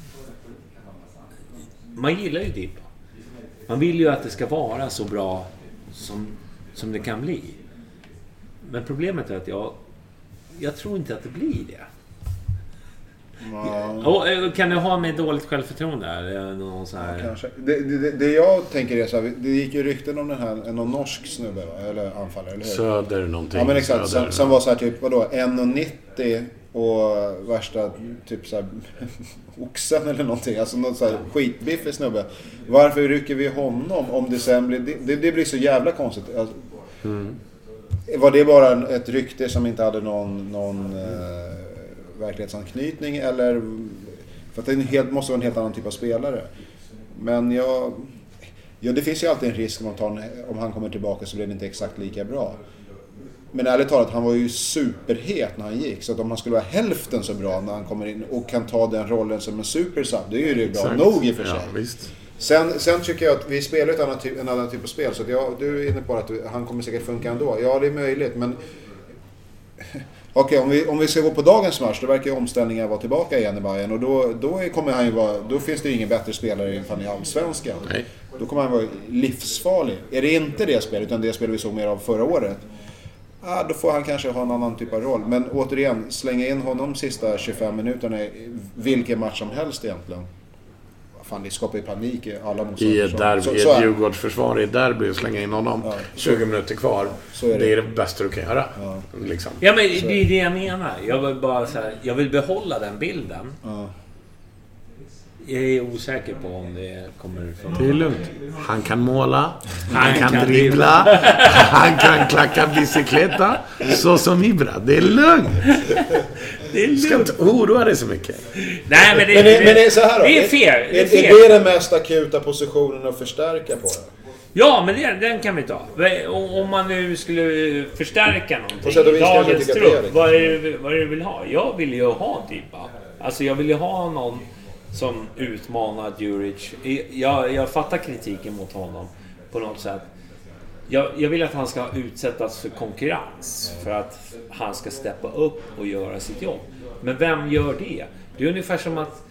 Man gillar ju Dibba. Man vill ju att det ska vara så bra som det kan bli. Men problemet är att jag tror inte att det blir det. Och, kan du ha med dåligt självförtroende eller någon så här... Kanske. Det jag tänker är så här, det gick ju rykten om den här någon norsk snubbe, va? Eller anfallare, eller hur? Söder någonting. Ja, men exakt, som var så här typ, vadå, 1,90 och värsta typ så här oxen eller någonting, alltså någon så här skitbiffig snubbe. Varför rycker vi honom om det sen blir det blir så jävla konstigt. Alltså, var det bara ett rykte som inte hade någon verklighetsanknytning, eller för att det måste vara en helt annan typ av spelare. Men det finns ju alltid en risk om han kommer tillbaka så blir det inte exakt lika bra. Men ärligt talat, han var ju superhet när han gick. Så att om han skulle vara hälften så bra när han kommer in och kan ta den rollen som en supersub, det är ju bra nog i för sig. Ja, visst. Sen tycker jag att vi spelar en annan typ av spel. Så att du är inne på att han kommer säkert funka ändå. Ja, det är möjligt, men... Okej, om vi ska gå på dagens match, då verkar ju omställningen vara tillbaka igen i Bayern. Och då finns det ju ingen bättre spelare än i Allsvenskan. Nej. Då kommer han vara livsfarlig. Är det inte det spelet, utan det spel vi såg mer av förra året, då får han kanske ha en annan typ av roll. Men återigen, slänga in honom sista 25 minuterna i vilken match som helst egentligen. Fan, det skapar ju panik i alla motståndare. I ett Djurgårdsförsvar i ett derby och slänga in honom 20 minuter kvar. Det är det bästa du kan göra. Ja, liksom. Ja, men det är det jag menar. Jag vill bara så här, jag vill behålla den bilden. Ja. Jag är osäker på om det kommer från... Det är lugnt. Han kan måla, han kan dribbla, han kan klacka bicykleta, så som Ibra. Det är lugnt. Du ska inte oroa dig så mycket. Nej, men det är så här då. Det är fel. Är det den mest akuta positionen att förstärka på det? Ja, men den kan vi ta. Om man nu skulle förstärka någonting i dagens trupp, vad är det du vill ha? Jag vill ju ha typa. Alltså jag vill ju ha någon som utmanar Djuric. Jag fattar kritiken mot honom på något sätt. Jag vill att han ska utsättas för konkurrens för att han ska steppa upp och göra sitt jobb. Men vem gör det? Det är ungefär som att...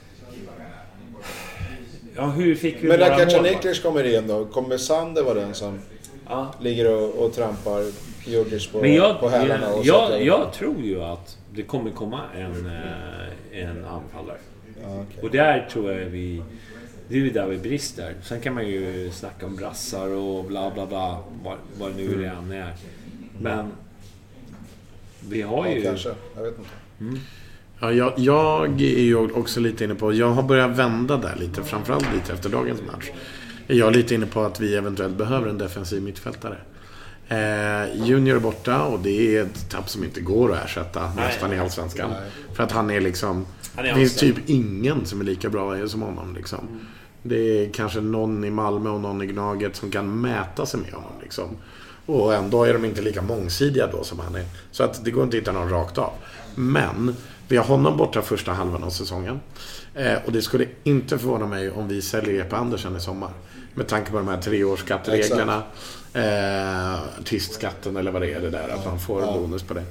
Ja, hur fick vi... Men när Kacaniklic kommer in då, kommer Sander vara den som ligger och trampar Djuric på hälarna? Jag tror ju att det kommer komma en anfallare. Okay. Och där tror jag det är ju där vi brister. Sen kan man ju snacka om brassar och bla bla bla, vad nu det än är. Men vi har ju... kanske, jag vet inte. Ja, jag är ju också lite inne på, jag har börjat vända där lite, framförallt lite efter dagens match. Jag är lite inne på att vi eventuellt behöver en defensiv mittfältare. Junior är borta och det är ett tapp som inte går att ersätta nästan i Allsvenskan. För att han är liksom... Det finns typ ingen som är lika bra som honom liksom. Det är kanske någon i Malmö och någon i Gnaget som kan mäta sig med honom liksom. Och ändå är de inte lika mångsidiga då som han är. Så att det går inte att hitta någon rakt av. Men vi har honom borta första halvan av säsongen. Och det skulle inte förvåna mig om vi säljer Jeppe Andersen i sommar. Med tanke på de här 3-årsskattereglerna. Artistskatten eller vad det är det där. Att man får en bonus på det.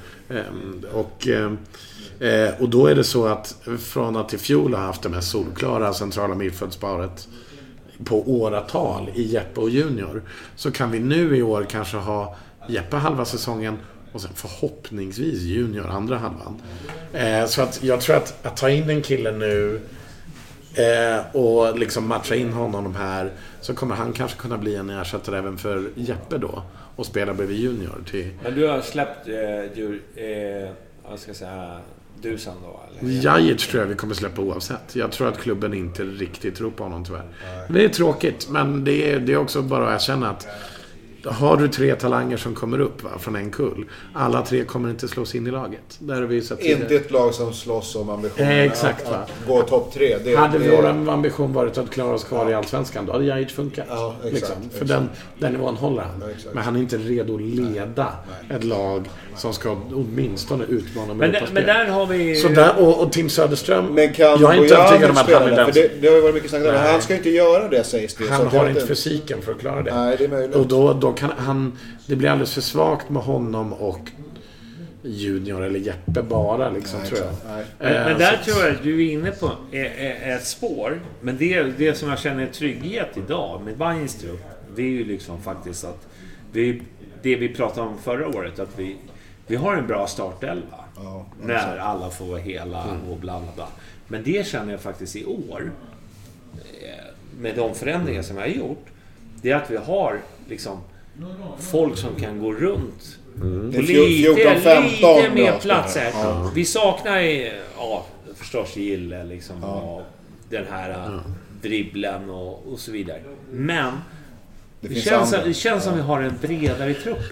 Och då är det så att från att i fjol har haft det mest solklara centrala mittfältsparet på åratal i Jeppe och Junior, så kan vi nu i år kanske ha Jeppe halva säsongen och sen förhoppningsvis Junior andra halvan. Så att jag tror att ta in en kille nu och liksom matcha in honom här, så kommer han kanske kunna bli en ersättare även för Jeppe då och spela bredvid Junior till... Men du har släppt jag ska säga Dusan då, eller? Jajic tror jag vi kommer släppa oavsett. Jag tror att klubben inte riktigt tror på honom tyvärr. Det är tråkigt, men det är också bara att erkänna att har du 3 talanger som kommer upp från en kull, alla 3 kommer inte slås in i laget. Där har vi sett inte ett lag som slåss om ambitionen att gå topp 3. Hade vår ambition varit att klara oss kvar i Allsvenskan, då hade Jajic funkat. Ja, exakt, liksom. För den nivån håller han. Men han är inte redo att leda ett lag som ska åtminstone utmana med Europaspel. Men där har vi... Så där, och Tim Söderström, men kan jag är inte övertygad om att han är den. Det har ju varit mycket snack om. Han ska inte göra det, sägs det. Han har inte fysiken för att klara det. Nej, det är möjligt. Och då kan han... Det blir alldeles för svagt med honom och Junior eller Jeppe bara liksom. Nej, tror jag. Men där tror jag att du är inne på ett spår. Men det som jag känner trygghet idag med Bayerns trupp, det är ju liksom faktiskt att det vi pratade om förra året, att vi har en bra startelva när alla får vara hela och bla bla bla. Men det känner jag faktiskt i år med de förändringar som jag har gjort, det är att vi har liksom folk som kan gå runt på lite mer platser. Vi saknar förstås Gille liksom, den här dribblen och så vidare. Men det känns som vi har en bredare trupp.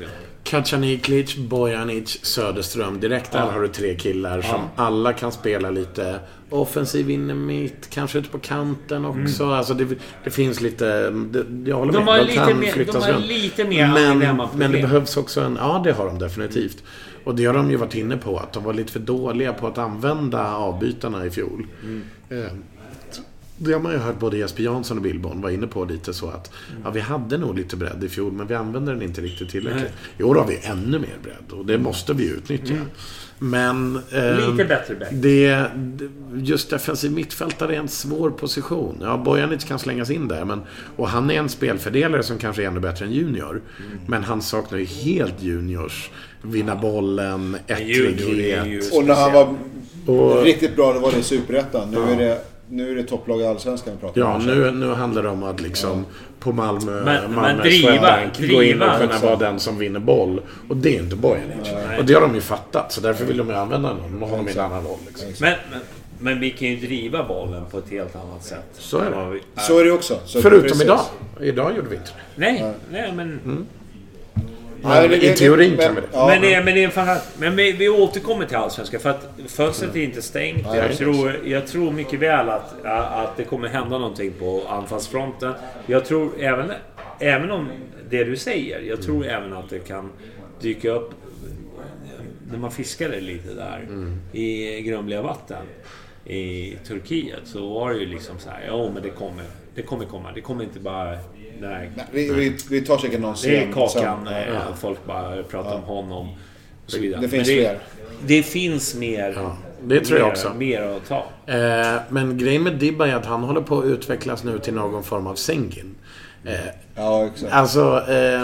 Kacaniklic, Bojanic, Söderström. Direkt där har du 3 killar som alla kan spela lite offensiv inne mitt, kanske ute på kanten också. Alltså det finns lite... jag håller med. De har lite mer men det behövs också en... Ja, det har de definitivt. Och det har de ju varit inne på, att de var lite för dåliga på att använda avbytarna i fjol. Det har man ju hört både Jesper Jansson och Billborn var inne på lite så att vi hade nog lite bredd i fjol, men vi använder den inte riktigt tillräckligt. I år har vi ännu mer bredd och det måste vi utnyttja. Men lite bättre back. Just defensiv mittfältare är en svår position. Ja, Bojanic kan slängas in där, och han är en spelfördelare som kanske är ännu bättre än junior. Men han saknar ju helt juniors vinna bollen, ättlighet. Och när han var riktigt bra, det var det i Superettan. Nu är det topplag i Allsvenskan vi pratar om. Ja, nu handlar det om att liksom på Malmö driva gå in och kunna vara den som vinner boll. Och det är inte Bojanic. Och det har de ju fattat, så därför vill de ju använda någon och ha dem i en annan roll. Liksom. Men vi kan ju driva bollen på ett helt annat sätt. Så är det. Så är det också. Förutom idag. Idag gjorde vi inte det. Nej, men... I teorin kan vi det. Men vi återkommer till Allsvenskan för att fönstret är inte stängt. Jag tror mycket väl att det kommer hända någonting på anfallsfronten. Jag tror även om det du säger, jag tror även att det kan dyka upp när man fiskade lite där i grumliga vatten i Turkiet, så var det ju liksom så här, men det kommer komma. Det kommer inte bara... Nej. Vi tar säkert någon scen. Det är Kakan, folk bara pratar om honom och så vidare. Det finns fler. Det finns mer. Ja, det tror jag också. Mer att ta. Men grejen med Dibba är att han håller på att utvecklas nu till någon form av Sengin. Ja, exakt. Alltså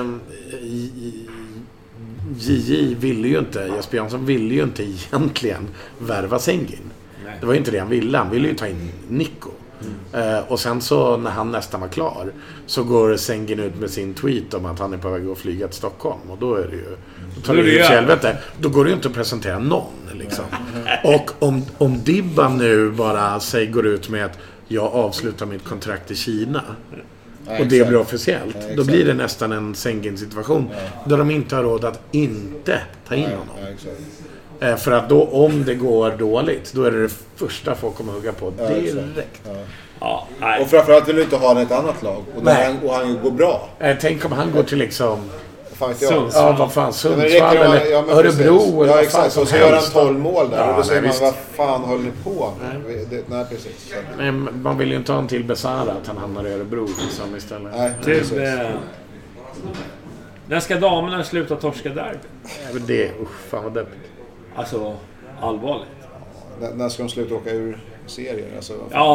JJ ville ju inte, Jesper Jansson ville ju inte egentligen värva Sengin. Nej. Det var ju inte det han ville. Han ville ju ta in Nico. Och sen så när han nästan var klar så går Sengin ut med sin tweet om att han är på väg att flyga till Stockholm, och då är det ju då går det ju inte att presentera någon liksom. Och om Dibba nu bara går ut med att jag avslutar mitt kontrakt i Kina och det blir officiellt, då blir det nästan en Sengin-situation där de inte har råd att inte ta in honom. För att då, om det går dåligt, då är det första folk kommer hugga på direkt. Och framförallt vill du inte ha ett annat lag. Och han går bra. Tänk om han går till liksom Sundsvall eller Örebro. Ja, exakt. Och så gör han 12 mål där. Och då säger man, vad fan håller ni på med? Nej, precis. Men man vill ju inte ha en till Besara att han hamnar i Örebro liksom istället. Nej, när ska damerna sluta torska där? Det, fan vad deppigt. Alltså, allvarligt. När ska de sluta åka ur serier? Alltså,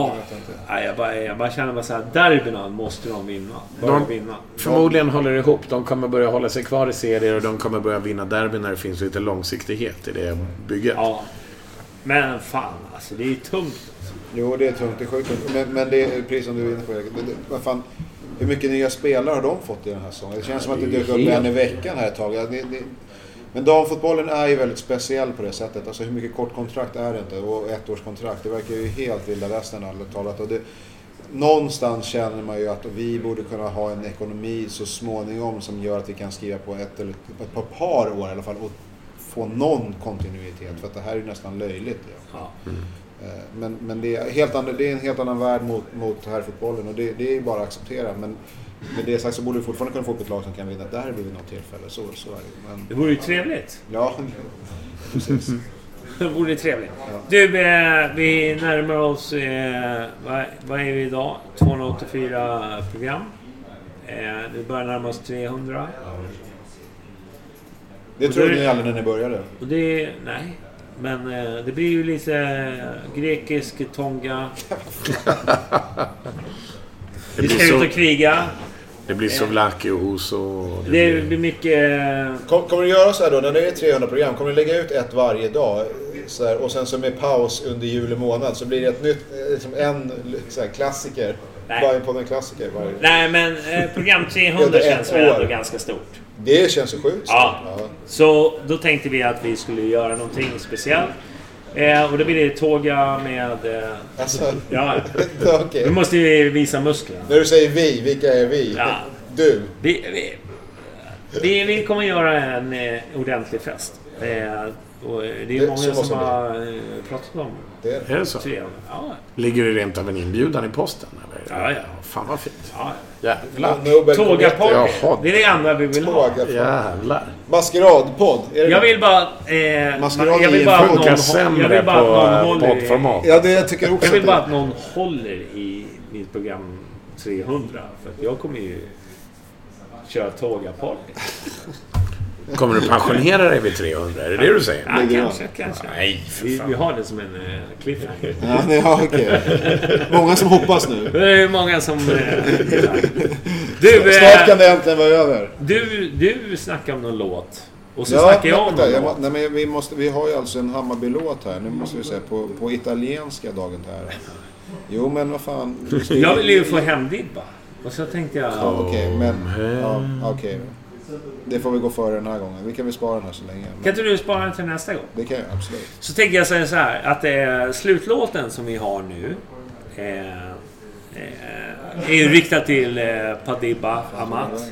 jag bara känner bara så här, derbyna måste de vinna. Vinna. Förmodligen håller det ihop. De kommer börja hålla sig kvar i serier och de kommer börja vinna derby när det finns lite långsiktighet i det bygget. Ja. Men fan, alltså det är tungt. Jo, det är tungt, det är sjukt. Men det är precis som du är inne på. Vad fan, hur mycket nya spelare har de fått i den här säsongen? Det känns som att det dyker upp en i veckan här ett tag. Men damfotbollen är ju väldigt speciell på det sättet. Alltså hur mycket kort kontrakt är det inte? Och ettårskontrakt, det verkar ju helt vilda västern alldeles talat. Och någonstans känner man ju att vi borde kunna ha en ekonomi så småningom som gör att vi kan skriva på ett par år i alla fall och få någon kontinuitet. För att det här är ju nästan löjligt. Ja. Men det är en helt annan värld mot här fotbollen, och det är ju bara att acceptera. Men med det sagt så borde vi fortfarande kunna få ett lag som kan vinna. Där blir vi något tillfälle. Så är det. Men... Det vore ju trevligt. Ja, precis. Det vore trevligt. Ja. Du, vi närmar oss, vad är vi idag? 284 program. Vi börjar närma oss 300. Det trodde ni aldrig när ni började. Och nej. Men det blir ju lite grekisk Tonga. Vi ska ut och kriga. Det blir Sovlaki och Oso. Det blir mycket... Kommer du göra så här då, när det är 300 program, kommer du lägga ut ett varje dag så här, och sen så med paus under juli månad så blir det ett nytt, liksom en så här, klassiker. Varje på en klassiker. Nej, men program 300 känns väl ändå ganska stort. Det känns så sjukt. Ja. Så då tänkte vi att vi skulle göra någonting speciellt. Och då blir det tåga med... Alltså, ja. Okay. Nu måste vi visa musklerna. När du säger vi, vilka är vi? Ja. Du. Vi kommer göra en ordentlig fest. Och det är många som har pratat om det. Är det så? Ja. Ligger det rent av en inbjudan i posten? Eller? Ja. Fan vad fint. Ja. Jävlar. Tågaparty. Det är det andra vi vill ha. Jävlar. Maskeradpodd. Jag vill bara... jag vill bara att någon håller... Ja, det jag tycker också. Jag vill bara att någon håller i mitt program 300. För att jag kommer ju köra tågaparty. Kommer du pensionera dig vid 300? Är det det du säger? Ja, kanske. Nej, vi har det som en cliffhanger. Ja, okej. Många som hoppas nu. Det är många som... Snart kan det äntligen vara över. Du snackar om någon låt. Och så snackar jag om någon låt. Nej, men vi har ju alltså en Hammarby-låt här. Nu måste vi säga på italienska dagen här. Jo, men vad fan. Jag vill ju få hemdibba. Och så tänkte jag... Okej. Det får vi gå före den här gången. Vi kan väl spara den här så länge. Kan inte du spara den till nästa gång? Det kan jag, absolut. Så tänker jag säga så här. Att slutlåten som vi har nu är ju riktad till Padibba Amat.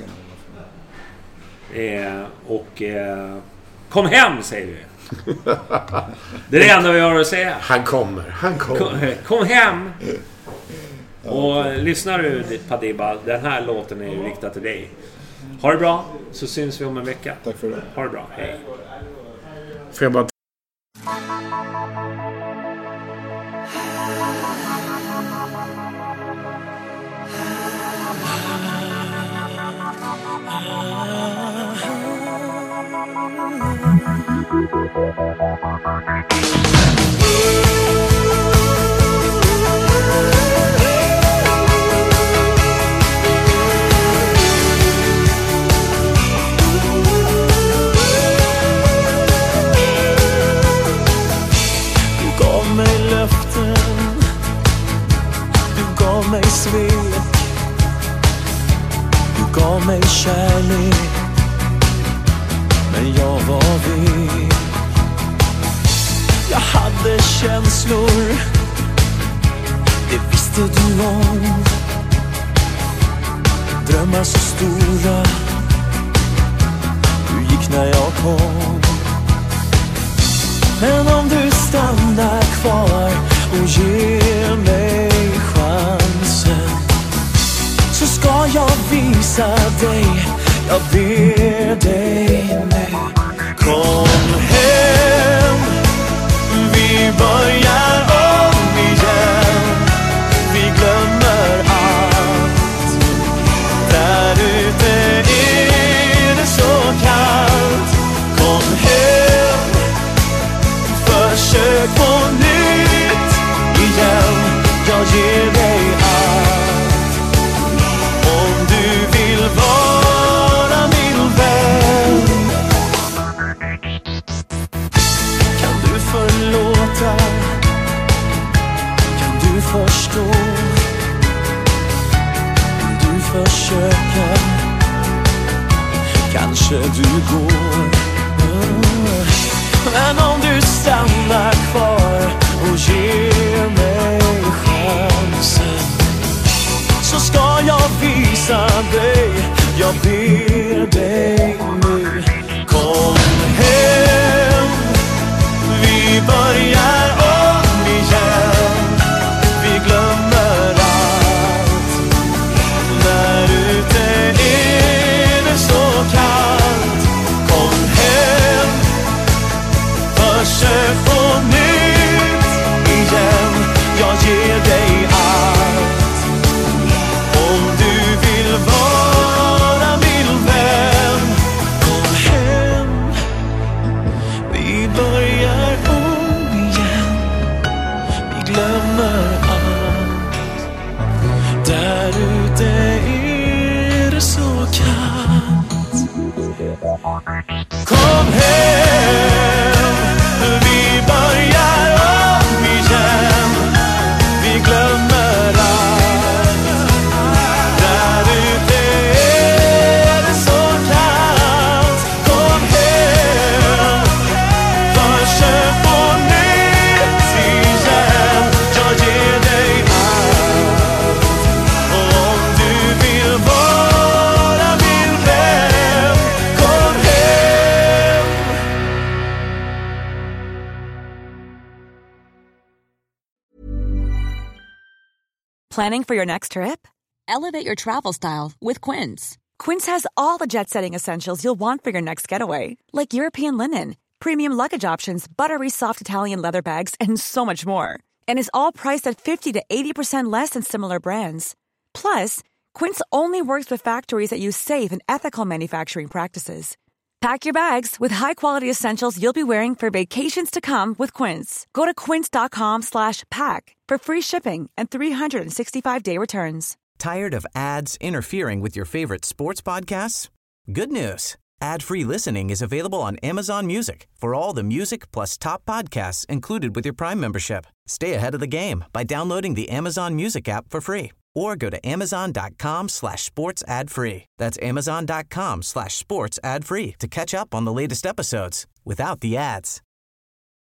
Kom hem, säger vi. Det är det enda vi har att säga. Han kommer. Kom hem. Och lyssnar du Padibba, den här låten är ju riktad till dig. Ha det bra, så syns vi om en vecka. Tack för det. Ha det bra, hej. Får jag bara... Mig svek, du gav mig kärlek, men jag var vek. Jag hade känslor, det visste du om. Drömmar så stora, du gick när jag kom. Men om du stannar kvar och ger mig chansen, så ska jag visa dig, jag ber dig nu. Kom hem, vi börjar om igen. Vi glömmer allt. Där ute är det så kallt. Kom hem, försök på nytt igen. Jag ger dig allt. Om du vill vara min vän, kan du förlåta? Kan du förstå? Vill du försöka? Kanske du går. Men om du stannar kvar och ger mig chansen, så ska jag visa dig, jag ber dig nu. Kom hem, vi börjar om igen. Vi glömmer allt. Där ute är det så kallt. Kom hem, försök på nytt igen. Jag ger dig allt. Om du vill vara min vän, kom hem. Vi börjar om igen. Vi glömmer allt. Där ute är det så kallt. Kom hem, vi börjar om igen. Vi glömmer allt. Där ute är det så kallt. Kom hem, försök på nytt igen. Jag ger dig allt. Och om du vill vara min vän, Planning for your next trip? Elevate your travel style with Quince. Quince has all the jet-setting essentials you'll want for your next getaway, like European linen, premium luggage options, buttery soft Italian leather bags, and so much more. And is all priced at 50 to 80% less than similar brands. Plus, Quince only works with factories that use safe and ethical manufacturing practices. Pack your bags with high-quality essentials you'll be wearing for vacations to come with Quince. Go to quince.com/pack for free shipping and 365-day returns. Tired of ads interfering with your favorite sports podcasts? Good news. Ad-free listening is available on Amazon Music for all the music plus top podcasts included with your Prime membership. Stay ahead of the game by downloading the Amazon Music app for free or go to amazon.com/sports ad free. That's amazon.com/sports ad free to catch up on the latest episodes without the ads.